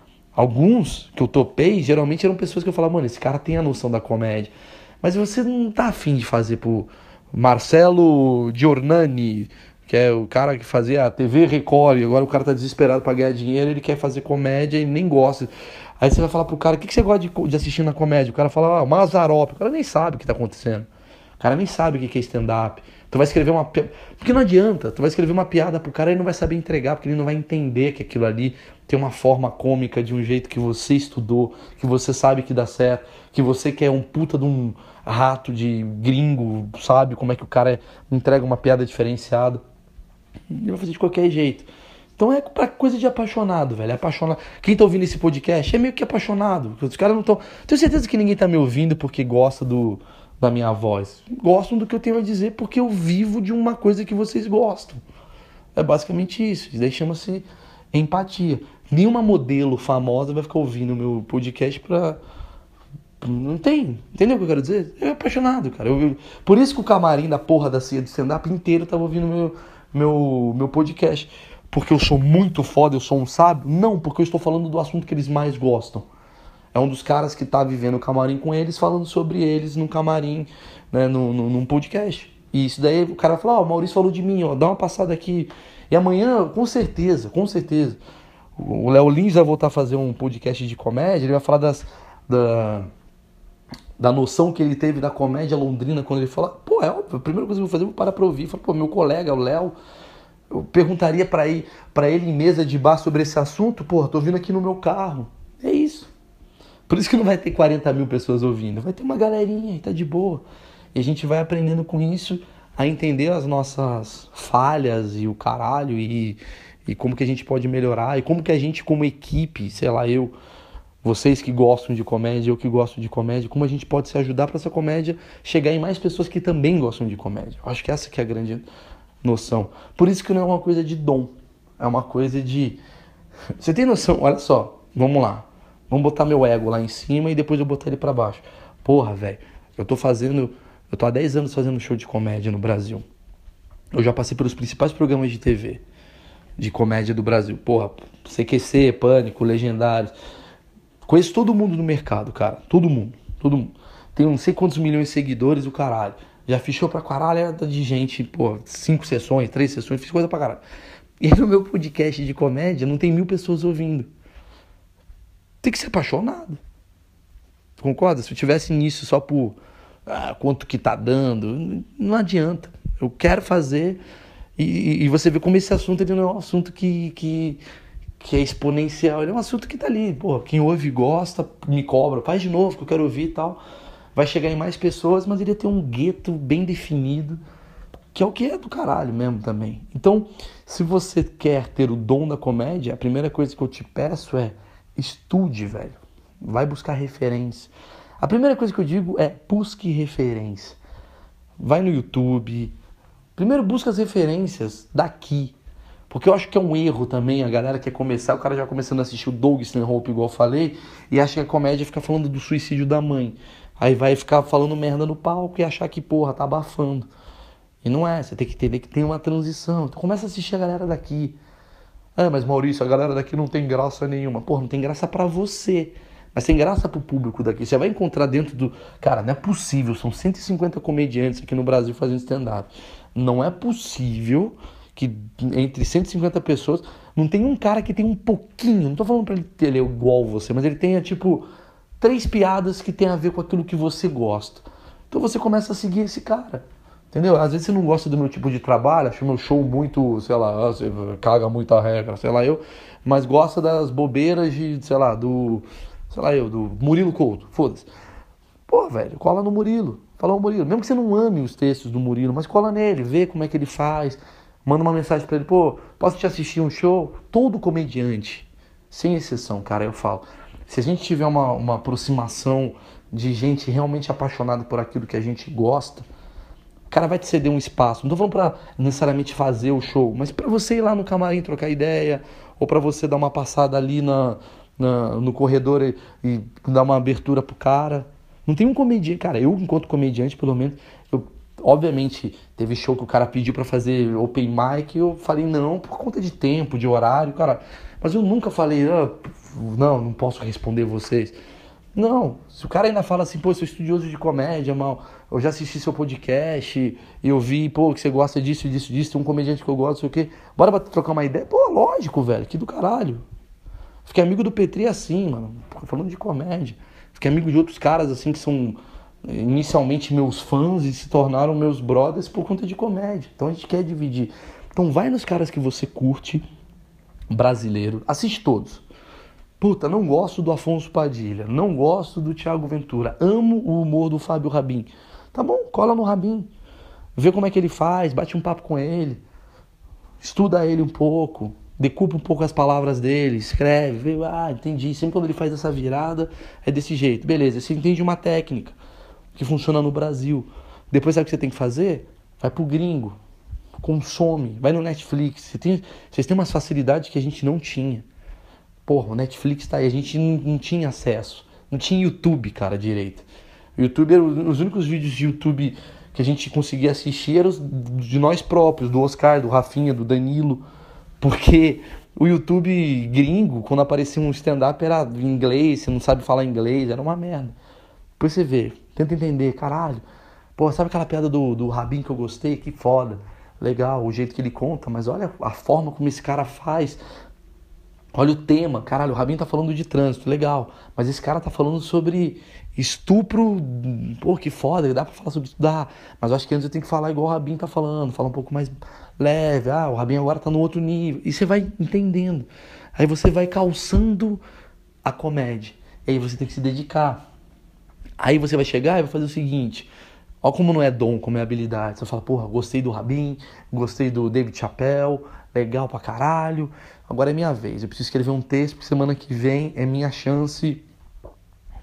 Alguns que eu topei, geralmente eram pessoas que eu falava, mano, esse cara tem a noção da comédia. Mas você não tá afim de fazer pro Marcelo Giornani, que é o cara que fazia a TV Record, e agora o cara tá desesperado pra ganhar dinheiro, ele quer fazer comédia e nem gosta. Aí você vai falar pro cara, o que você gosta de assistir na comédia? O cara fala, ah, Mazzaropi. O cara nem sabe o que tá acontecendo. O cara nem sabe o que é stand-up. Tu vai escrever uma... Porque não adianta, tu vai escrever uma piada pro cara e ele não vai saber entregar, porque ele não vai entender que aquilo ali tem uma forma cômica de um jeito que você estudou, que você sabe que dá certo, que você que é um puta de um rato de gringo, sabe como é que o cara entrega uma piada diferenciada. Ele vai fazer de qualquer jeito. Então é pra coisa de apaixonado, velho. É apaixonado. Quem tá ouvindo esse podcast é meio que apaixonado. Os caras não estão... Tenho certeza que ninguém tá me ouvindo porque gosta da minha voz. Gostam do que eu tenho a dizer porque eu vivo de uma coisa que vocês gostam. É basicamente isso. Isso daí chama-se empatia. Nenhuma modelo famosa vai ficar ouvindo o meu podcast pra... Não tem. Entendeu o que eu quero dizer? Eu é apaixonado, cara. Por isso que o camarim da porra da ceia de stand-up inteiro tava ouvindo meu podcast. Porque eu sou muito foda, eu sou um sábio? Não, porque eu estou falando do assunto que eles mais gostam. É um dos caras que tá vivendo o camarim com eles, falando sobre eles num camarim, né, num podcast. E isso daí o cara vai falar, ó, o Maurício falou de mim, ó, dá uma passada aqui. E amanhã, com certeza, o Léo Lins vai voltar a fazer um podcast de comédia, ele vai falar da noção que ele teve da comédia londrina, quando ele fala, pô, é óbvio, a primeira coisa que eu vou fazer é vou parar pra ouvir. Fala, pô, meu colega, o Léo, eu perguntaria pra ele em mesa de bar sobre esse assunto, pô, tô vindo aqui no meu carro. É isso. Por isso que não vai ter 40 mil pessoas ouvindo, vai ter uma galerinha e tá de boa. E a gente vai aprendendo com isso a entender as nossas falhas e o caralho e como que a gente pode melhorar e como que a gente como equipe, sei lá, eu vocês que gostam de comédia, eu que gosto de comédia, como a gente pode se ajudar para essa comédia chegar em mais pessoas que também gostam de comédia. Eu acho que essa que é a grande noção. Por isso que não é uma coisa de dom, é uma coisa de... Você tem noção? Olha só, vamos lá. Vamos botar meu ego lá em cima e depois eu botar ele para baixo. Porra, velho, eu tô há 10 anos fazendo show de comédia no Brasil. Eu já passei pelos principais programas de TV de comédia do Brasil. Porra, CQC, Pânico, Legendários. Conheço todo mundo no mercado, cara. Todo mundo. Tenho não sei quantos milhões de seguidores, o caralho. Já fiz show pra caralho de gente, pô, 5 sessões, 3 sessões, fiz coisa pra caralho. E no meu podcast de comédia não tem 1000 pessoas ouvindo. Tem que ser apaixonado. Concorda? Se eu tivesse nisso só por quanto que tá dando, não adianta. Eu quero fazer e você vê como esse assunto ele não é um assunto que é exponencial. Ele é um assunto que tá ali. Pô, quem ouve gosta, me cobra, faz de novo que eu quero ouvir e tal. Vai chegar em mais pessoas, mas ele tem um gueto bem definido, que é o que é do caralho mesmo também. Então, se você quer ter o dom da comédia, a primeira coisa que eu te peço é estude, velho. Vai buscar referência. A primeira coisa que eu digo é busque referência. Vai no YouTube. Primeiro busca as referências daqui. Porque eu acho que é um erro também, a galera quer começar, o cara já começando a assistir o Doug Stanhope, igual eu falei, e acha que a comédia fica falando do suicídio da mãe. Aí vai ficar falando merda no palco e achar que, porra, tá abafando. E não é, você tem que entender que tem uma transição. Então começa a assistir a galera daqui. Mas Maurício, a galera daqui não tem graça nenhuma. Porra, não tem graça pra você. Mas tem graça pro público daqui. Você vai encontrar dentro do... Cara, não é possível. São 150 comediantes aqui no Brasil fazendo stand-up. Não é possível que entre 150 pessoas não tem um cara que tem um pouquinho... Não tô falando pra ele é igual você, mas ele tenha, tipo, 3 piadas que tem a ver com aquilo que você gosta. Então você começa a seguir esse cara. Entendeu? Às vezes você não gosta do meu tipo de trabalho, acha o meu show muito, sei lá, você caga muita regra, sei lá eu, mas gosta das bobeiras de, sei lá, do Murilo Couto, foda-se. Pô, velho, cola no Murilo, fala o Murilo, mesmo que você não ame os textos do Murilo, mas cola nele, vê como é que ele faz, manda uma mensagem pra ele, pô, posso te assistir um show? Todo comediante, sem exceção, cara, eu falo, se a gente tiver uma aproximação de gente realmente apaixonada por aquilo que a gente gosta, o cara vai te ceder um espaço. Não tô falando pra necessariamente fazer o show, mas pra você ir lá no camarim trocar ideia, ou pra você dar uma passada ali no corredor e dar uma abertura pro cara. Não tem um comediante, cara, eu enquanto comediante, pelo menos, obviamente, teve show que o cara pediu pra fazer open mic, eu falei não, por conta de tempo, de horário, cara. Mas eu nunca falei, não posso responder vocês. Não, se o cara ainda fala assim, pô, eu sou estudioso de comédia, mal, eu já assisti seu podcast e eu vi, pô, que você gosta disso, tem um comediante que eu gosto, não sei o quê, bora trocar uma ideia? Pô, lógico, velho, que do caralho. Fiquei amigo do Petri assim, mano, falando de comédia. Fiquei amigo de outros caras assim que são inicialmente meus fãs e se tornaram meus brothers por conta de comédia. Então a gente quer dividir. Então vai nos caras que você curte, brasileiro, assiste todos. Puta, não gosto do Afonso Padilha, não gosto do Thiago Ventura, amo o humor do Fábio Rabin. Tá bom, cola no Rabin, vê como é que ele faz, bate um papo com ele, estuda ele um pouco, decupa um pouco as palavras dele, escreve, vê, entendi, sempre quando ele faz essa virada é desse jeito. Beleza, você entende uma técnica que funciona no Brasil. Depois sabe o que você tem que fazer? Vai pro gringo, consome, vai no Netflix. Vocês têm umas facilidades que a gente não tinha. Porra, o Netflix tá aí, a gente não tinha acesso. Não tinha YouTube, cara, direito. O YouTube, os únicos vídeos de YouTube que a gente conseguia assistir eram os de nós próprios, do Oscar, do Rafinha, do Danilo. Porque o YouTube gringo, quando aparecia um stand-up, era em inglês, você não sabe falar inglês, era uma merda. Depois você vê, tenta entender, caralho. Pô, sabe aquela piada do Rabin que eu gostei? Que foda. Legal, o jeito que ele conta, mas olha a forma como esse cara faz. Olha o tema, caralho, o Rabin tá falando de trânsito, legal. Mas esse cara tá falando sobre estupro, pô, que foda, dá pra falar sobre isso, dá. Mas eu acho que antes eu tenho que falar igual o Rabin tá falando, falar um pouco mais leve. O Rabin agora tá no outro nível. E você vai entendendo. Aí você vai calçando a comédia. E aí você tem que se dedicar. Aí você vai chegar e vai fazer o seguinte... Olha como não é dom, como é habilidade. Você fala, porra, gostei do Rabin, gostei do David Chappelle, legal pra caralho. Agora é minha vez, eu preciso escrever um texto, porque semana que vem é minha chance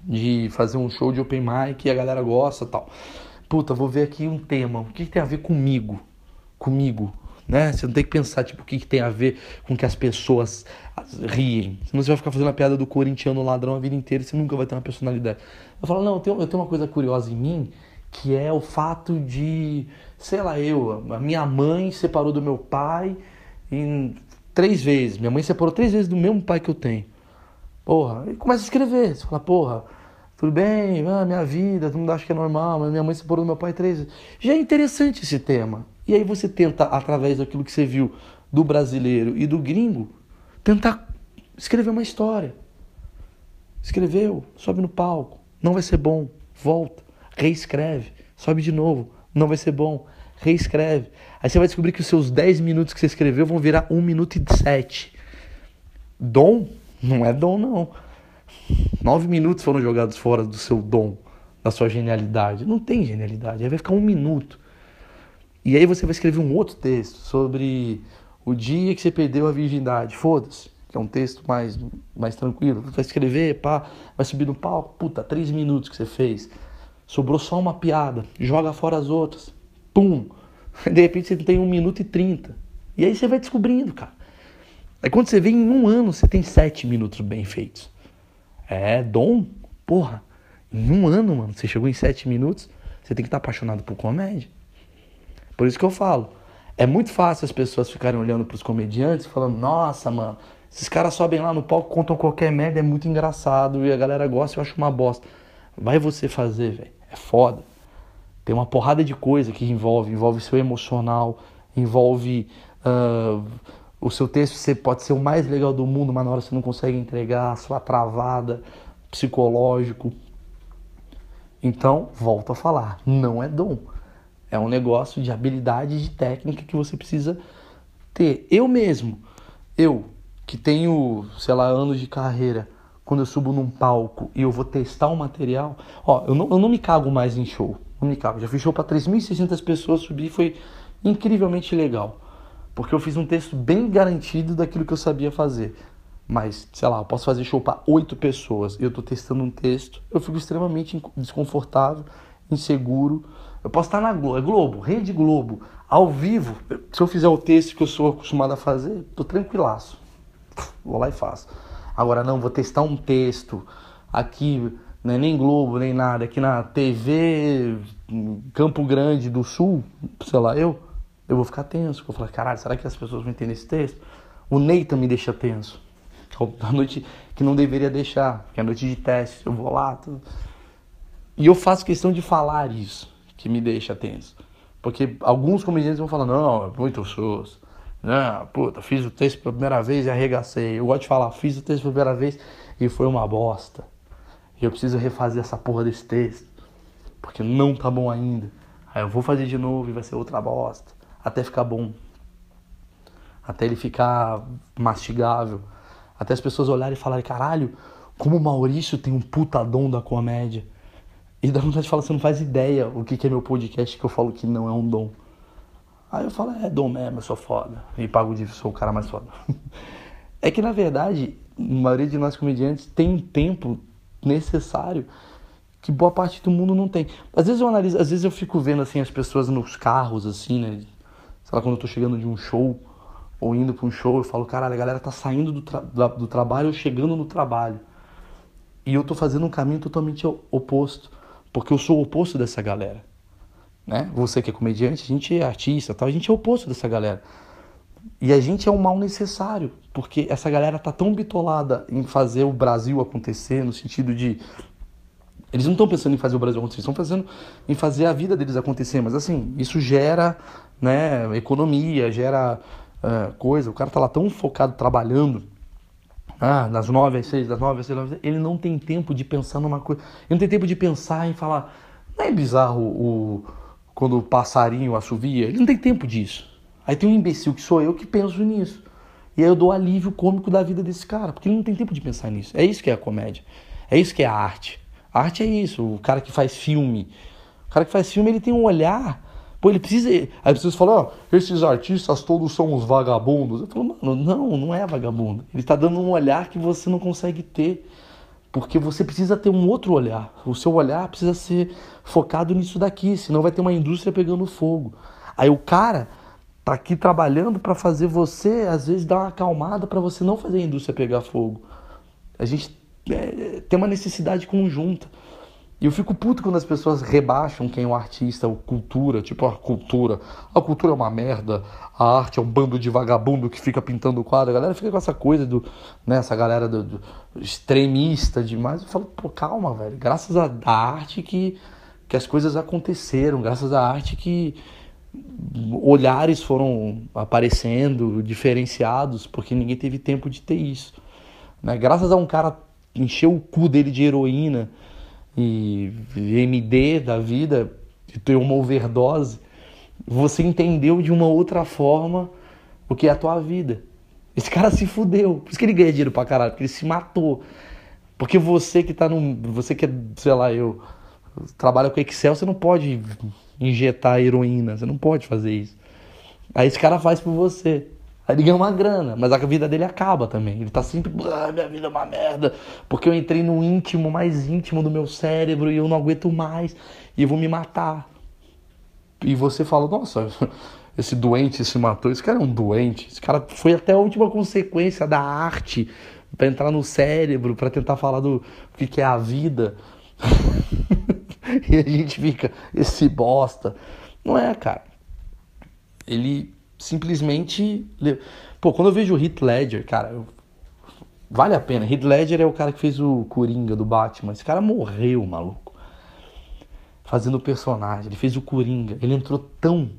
de fazer um show de open mic e a galera gosta e tal. Puta, vou ver aqui um tema. O que tem a ver comigo? Comigo, né? Você não tem que pensar, tipo, o que tem a ver com que as pessoas riem. Senão você vai ficar fazendo a piada do corintiano ladrão a vida inteira e você nunca vai ter uma personalidade. Eu falo, não, eu tenho uma coisa curiosa em mim, que é o fato de, sei lá, a minha mãe separou do meu pai em 3 vezes. Minha mãe separou 3 vezes do mesmo pai que eu tenho. Porra, e começa a escrever. Você fala, porra, tudo bem, minha vida, todo mundo acha que é normal, mas minha mãe separou do meu pai 3 vezes. Já é interessante esse tema. E aí você tenta, através daquilo que você viu do brasileiro e do gringo, tentar escrever uma história. Escreveu, sobe no palco, não vai ser bom, volta, reescreve, sobe de novo, não vai ser bom, reescreve. Aí você vai descobrir que os seus 10 minutos que você escreveu vão virar 1 minuto e 7. Dom? Não é dom, não. 9 minutos foram jogados fora do seu dom, da sua genialidade. Não tem genialidade, aí vai ficar 1 minuto. E aí você vai escrever um outro texto sobre o dia que você perdeu a virgindade. Foda-se, que é um texto mais tranquilo. Vai escrever, pá, vai subir no palco. Puta, 3 minutos que você fez. Sobrou só uma piada. Joga fora as outras. Pum. De repente você tem 1 minuto e 30. E aí você vai descobrindo, cara. Aí quando você vê em 1 ano, você tem 7 minutos bem feitos. É dom? Porra. Em 1 ano, mano, você chegou em 7 minutos, você tem que estar apaixonado por comédia. Por isso que eu falo, é muito fácil as pessoas ficarem olhando pros comediantes e falando, nossa, mano, esses caras sobem lá no palco, contam qualquer merda, é muito engraçado e a galera gosta, eu acho uma bosta. Vai você fazer, velho, é foda. Tem uma porrada de coisa que envolve seu emocional, envolve o seu texto, você pode ser o mais legal do mundo, mas na hora você não consegue entregar, sua travada, psicológico. Então, volto a falar, não é dom. É um negócio de habilidade, de técnica que você precisa ter. Eu que tenho, sei lá, anos de carreira, quando eu subo num palco e eu vou testar um material, eu não me cago mais em show. Não me cago. Já fiz show para 3.600 pessoas, subi e foi incrivelmente legal. Porque eu fiz um texto bem garantido daquilo que eu sabia fazer. Mas, sei lá, eu posso fazer show para 8 pessoas e eu tô testando um texto, eu fico extremamente desconfortável, inseguro. Eu posso estar na Globo, Rede Globo, ao vivo. Se eu fizer o texto que eu sou acostumado a fazer, tô tranquilaço. Vou lá e faço. Agora não, vou testar um texto aqui, não é nem Globo, nem nada, aqui na TV Campo Grande do Sul, sei lá, eu vou ficar tenso. Eu vou falar, caralho, será que as pessoas vão entender esse texto? O Neita me deixa tenso. A noite que não deveria deixar, que é a noite de teste. Eu vou lá, tudo. E eu faço questão de falar isso, que me deixa tenso. Porque alguns comediantes vão falar, não, é muito susto. Não, puta, fiz o texto pela primeira vez e arregacei. Eu gosto de falar, fiz o texto pela primeira vez e foi uma bosta. E eu preciso refazer essa porra desse texto, porque não tá bom ainda. Aí eu vou fazer de novo e vai ser outra bosta. Até ficar bom. Até ele ficar mastigável. Até as pessoas olharem e falarem, caralho, como o Maurício tem um puta dom da comédia. E dá vontade de falar, você não faz ideia o que é meu podcast que eu falo que não é um dom. Aí eu falo, é dom mesmo, eu sou foda. E pago de sou o cara mais foda. É que na verdade, a maioria de nós comediantes tem um tempo necessário que boa parte do mundo não tem. Às vezes eu analiso, às vezes eu fico vendo assim as pessoas nos carros, assim, né? Sei lá, quando eu tô chegando de um show ou indo pra um show, eu falo, caralho, a galera tá saindo do trabalho ou chegando no trabalho. E eu tô fazendo um caminho totalmente oposto. Porque eu sou o oposto dessa galera, né? Você que é comediante, a gente é artista, tal, a gente é o oposto dessa galera. E a gente é um mal necessário, porque essa galera tá tão bitolada em fazer o Brasil acontecer, no sentido de... Eles não estão pensando em fazer o Brasil acontecer, estão pensando em fazer a vida deles acontecer. Mas assim, isso gera, né, economia, gera coisa. O cara tá lá tão focado trabalhando, das 9 às 6, das 9 às 6, das 9 às 6, ele não tem tempo de pensar numa coisa. Ele não tem tempo de pensar em falar, não é bizarro quando o passarinho assovia? Ele não tem tempo disso. Aí tem um imbecil que sou eu que penso nisso. E aí eu dou alívio cômico da vida desse cara, porque ele não tem tempo de pensar nisso. É isso que é a comédia. É isso que é a arte. A arte é isso, o cara que faz filme. O cara que faz filme, ele tem um olhar. Pô, ele precisa... Aí as pessoas falam, esses artistas todos são uns vagabundos. Eu falo, mano, não é vagabundo. Ele tá dando um olhar que você não consegue ter Porque você precisa ter um outro olhar. O seu olhar precisa ser focado nisso daqui, senão vai ter uma indústria pegando fogo. Aí o cara tá aqui trabalhando para fazer você, às vezes, dar uma acalmada para você não fazer a indústria pegar fogo. A gente tem uma necessidade conjunta. E eu fico puto quando as pessoas rebaixam quem é o artista, a cultura, tipo a cultura. A cultura é uma merda, a arte é um bando de vagabundo que fica pintando quadro. A galera fica com essa coisa né, essa galera do extremista demais. Eu falo, pô, calma, velho. Graças à arte que as coisas aconteceram, graças à arte que olhares foram aparecendo, diferenciados, porque ninguém teve tempo de ter isso. Né? Graças a um cara encher o cu dele de heroína e MD da vida, e ter uma overdose, você entendeu de uma outra forma o que é a tua vida. Esse cara se fudeu, por isso que ele ganha dinheiro pra caralho, porque ele se matou. Porque você que tá você que é, sei lá, eu trabalho com Excel, você não pode injetar heroína, você não pode fazer isso. Aí esse cara faz por você. Aí ele ganha uma grana, mas a vida dele acaba também. Ele tá sempre, minha vida é uma merda, porque eu entrei no íntimo, mais íntimo do meu cérebro e eu não aguento mais e eu vou me matar. E você fala, nossa, esse doente se matou, esse cara é um doente, esse cara foi até a última consequência da arte pra entrar no cérebro, pra tentar falar do que é a vida. E a gente fica, esse bosta. Não é, cara. Ele simplesmente... Pô, quando eu vejo o Heath Ledger, cara, vale a pena. Heath Ledger é o cara que fez o Coringa do Batman. Esse cara morreu, maluco, fazendo o personagem. Ele fez o Coringa. Ele entrou tão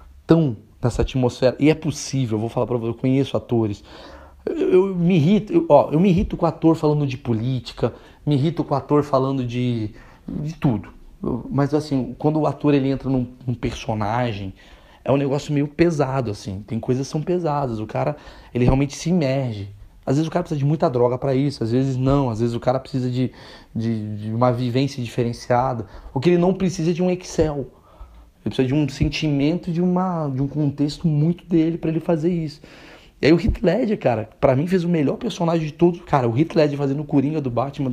nessa atmosfera. E é possível, eu vou falar pra você, eu conheço atores. Eu me irrito, eu me irrito com o ator falando de política, me irrito com o ator falando de tudo. Mas assim, quando o ator ele entra num personagem, é um negócio meio pesado, assim. Tem coisas que são pesadas. O cara, ele realmente se imerge. Às vezes o cara precisa de muita droga pra isso, às vezes não. Às vezes o cara precisa de uma vivência diferenciada. O que ele não precisa é de um Excel. Ele precisa de um sentimento, de um contexto muito dele pra ele fazer isso. E aí o Heath Ledger, cara, pra mim fez o melhor personagem de todos. Cara, o Heath Ledger fazendo o Coringa do Batman,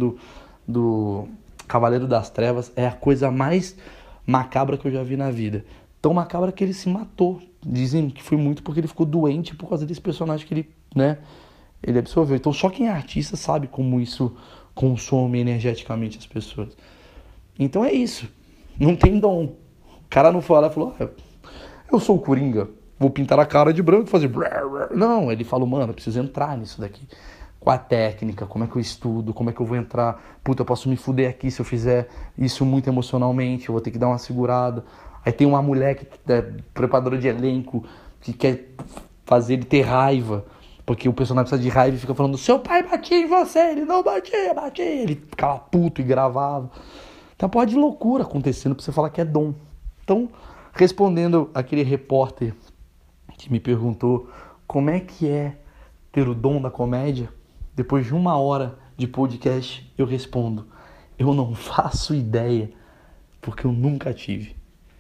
do Cavaleiro das Trevas, é a coisa mais macabra que eu já vi na vida. Tão macabra que ele se matou. Dizem que foi muito porque ele ficou doente por causa desse personagem que ele, né, ele absorveu. Então só quem é artista sabe como isso consome energeticamente as pessoas. Então é isso. Não tem dom. O cara não foi lá e falou, eu sou o Coringa, vou pintar a cara de branco e fazer... Não, ele falou, mano, eu preciso entrar nisso daqui. Qual a técnica, como é que eu estudo, como é que eu vou entrar. Puta, eu posso me fuder aqui se eu fizer isso muito emocionalmente, eu vou ter que dar uma segurada. Aí tem uma mulher que é preparadora de elenco, que quer fazer ele ter raiva, porque o personagem precisa de raiva e fica falando, seu pai batia em você, ele não batia. Ele ficava puto e gravava. Tem uma porra de loucura acontecendo pra você falar que é dom. Então, respondendo aquele repórter que me perguntou como é que é ter o dom da comédia, depois de 1 hora de podcast, eu respondo, eu não faço ideia, porque eu nunca tive.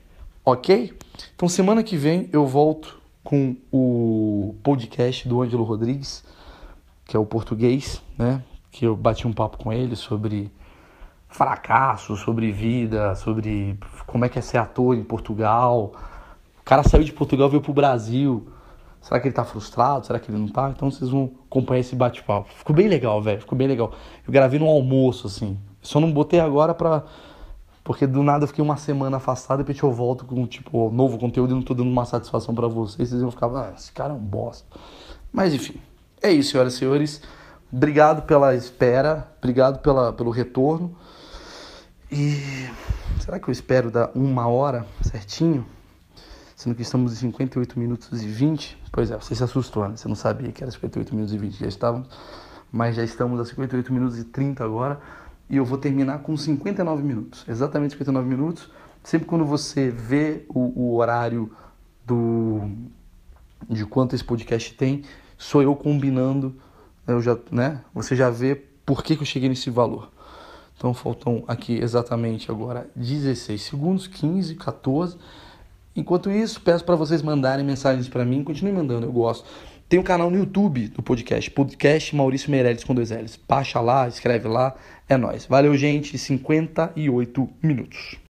Ok? Então semana que vem eu volto com o podcast do Ângelo Rodrigues, que é o português, né? Que eu bati um papo com ele sobre fracasso, sobre vida, sobre como é que é ser ator em Portugal. O cara saiu de Portugal e veio pro Brasil. Será que ele tá frustrado? Será que ele não tá? Então vocês vão acompanhar esse bate-papo. Ficou bem legal, velho. Ficou bem legal. Eu gravei no almoço, assim. Só não botei agora porque do nada eu fiquei uma semana afastado e depois eu volto com, tipo, novo conteúdo e não tô dando uma satisfação pra vocês. Vocês vão ficar, esse cara é um bosta. Mas enfim, é isso, senhoras e senhores. Obrigado pela espera, obrigado pelo retorno. E será que eu espero dar 1 hora certinho? Sendo que estamos em 58 minutos e 20. Pois é, você se assustou, né? Você não sabia que era 58 minutos e 20, já estávamos. Mas já estamos a 58 minutos e 30 agora. E eu vou terminar com 59 minutos. Exatamente 59 minutos. Sempre quando você vê o horário de quanto esse podcast tem, sou eu combinando. Você já vê por que eu cheguei nesse valor. Então faltam aqui exatamente agora 16 segundos, 15, 14. Enquanto isso, peço para vocês mandarem mensagens para mim. Continue mandando, eu gosto. Tem um canal no YouTube do podcast, Podcast Maurício Meirelles com 2 L's. Baixa lá, escreve lá, é nóis. Valeu, gente, 58 minutos.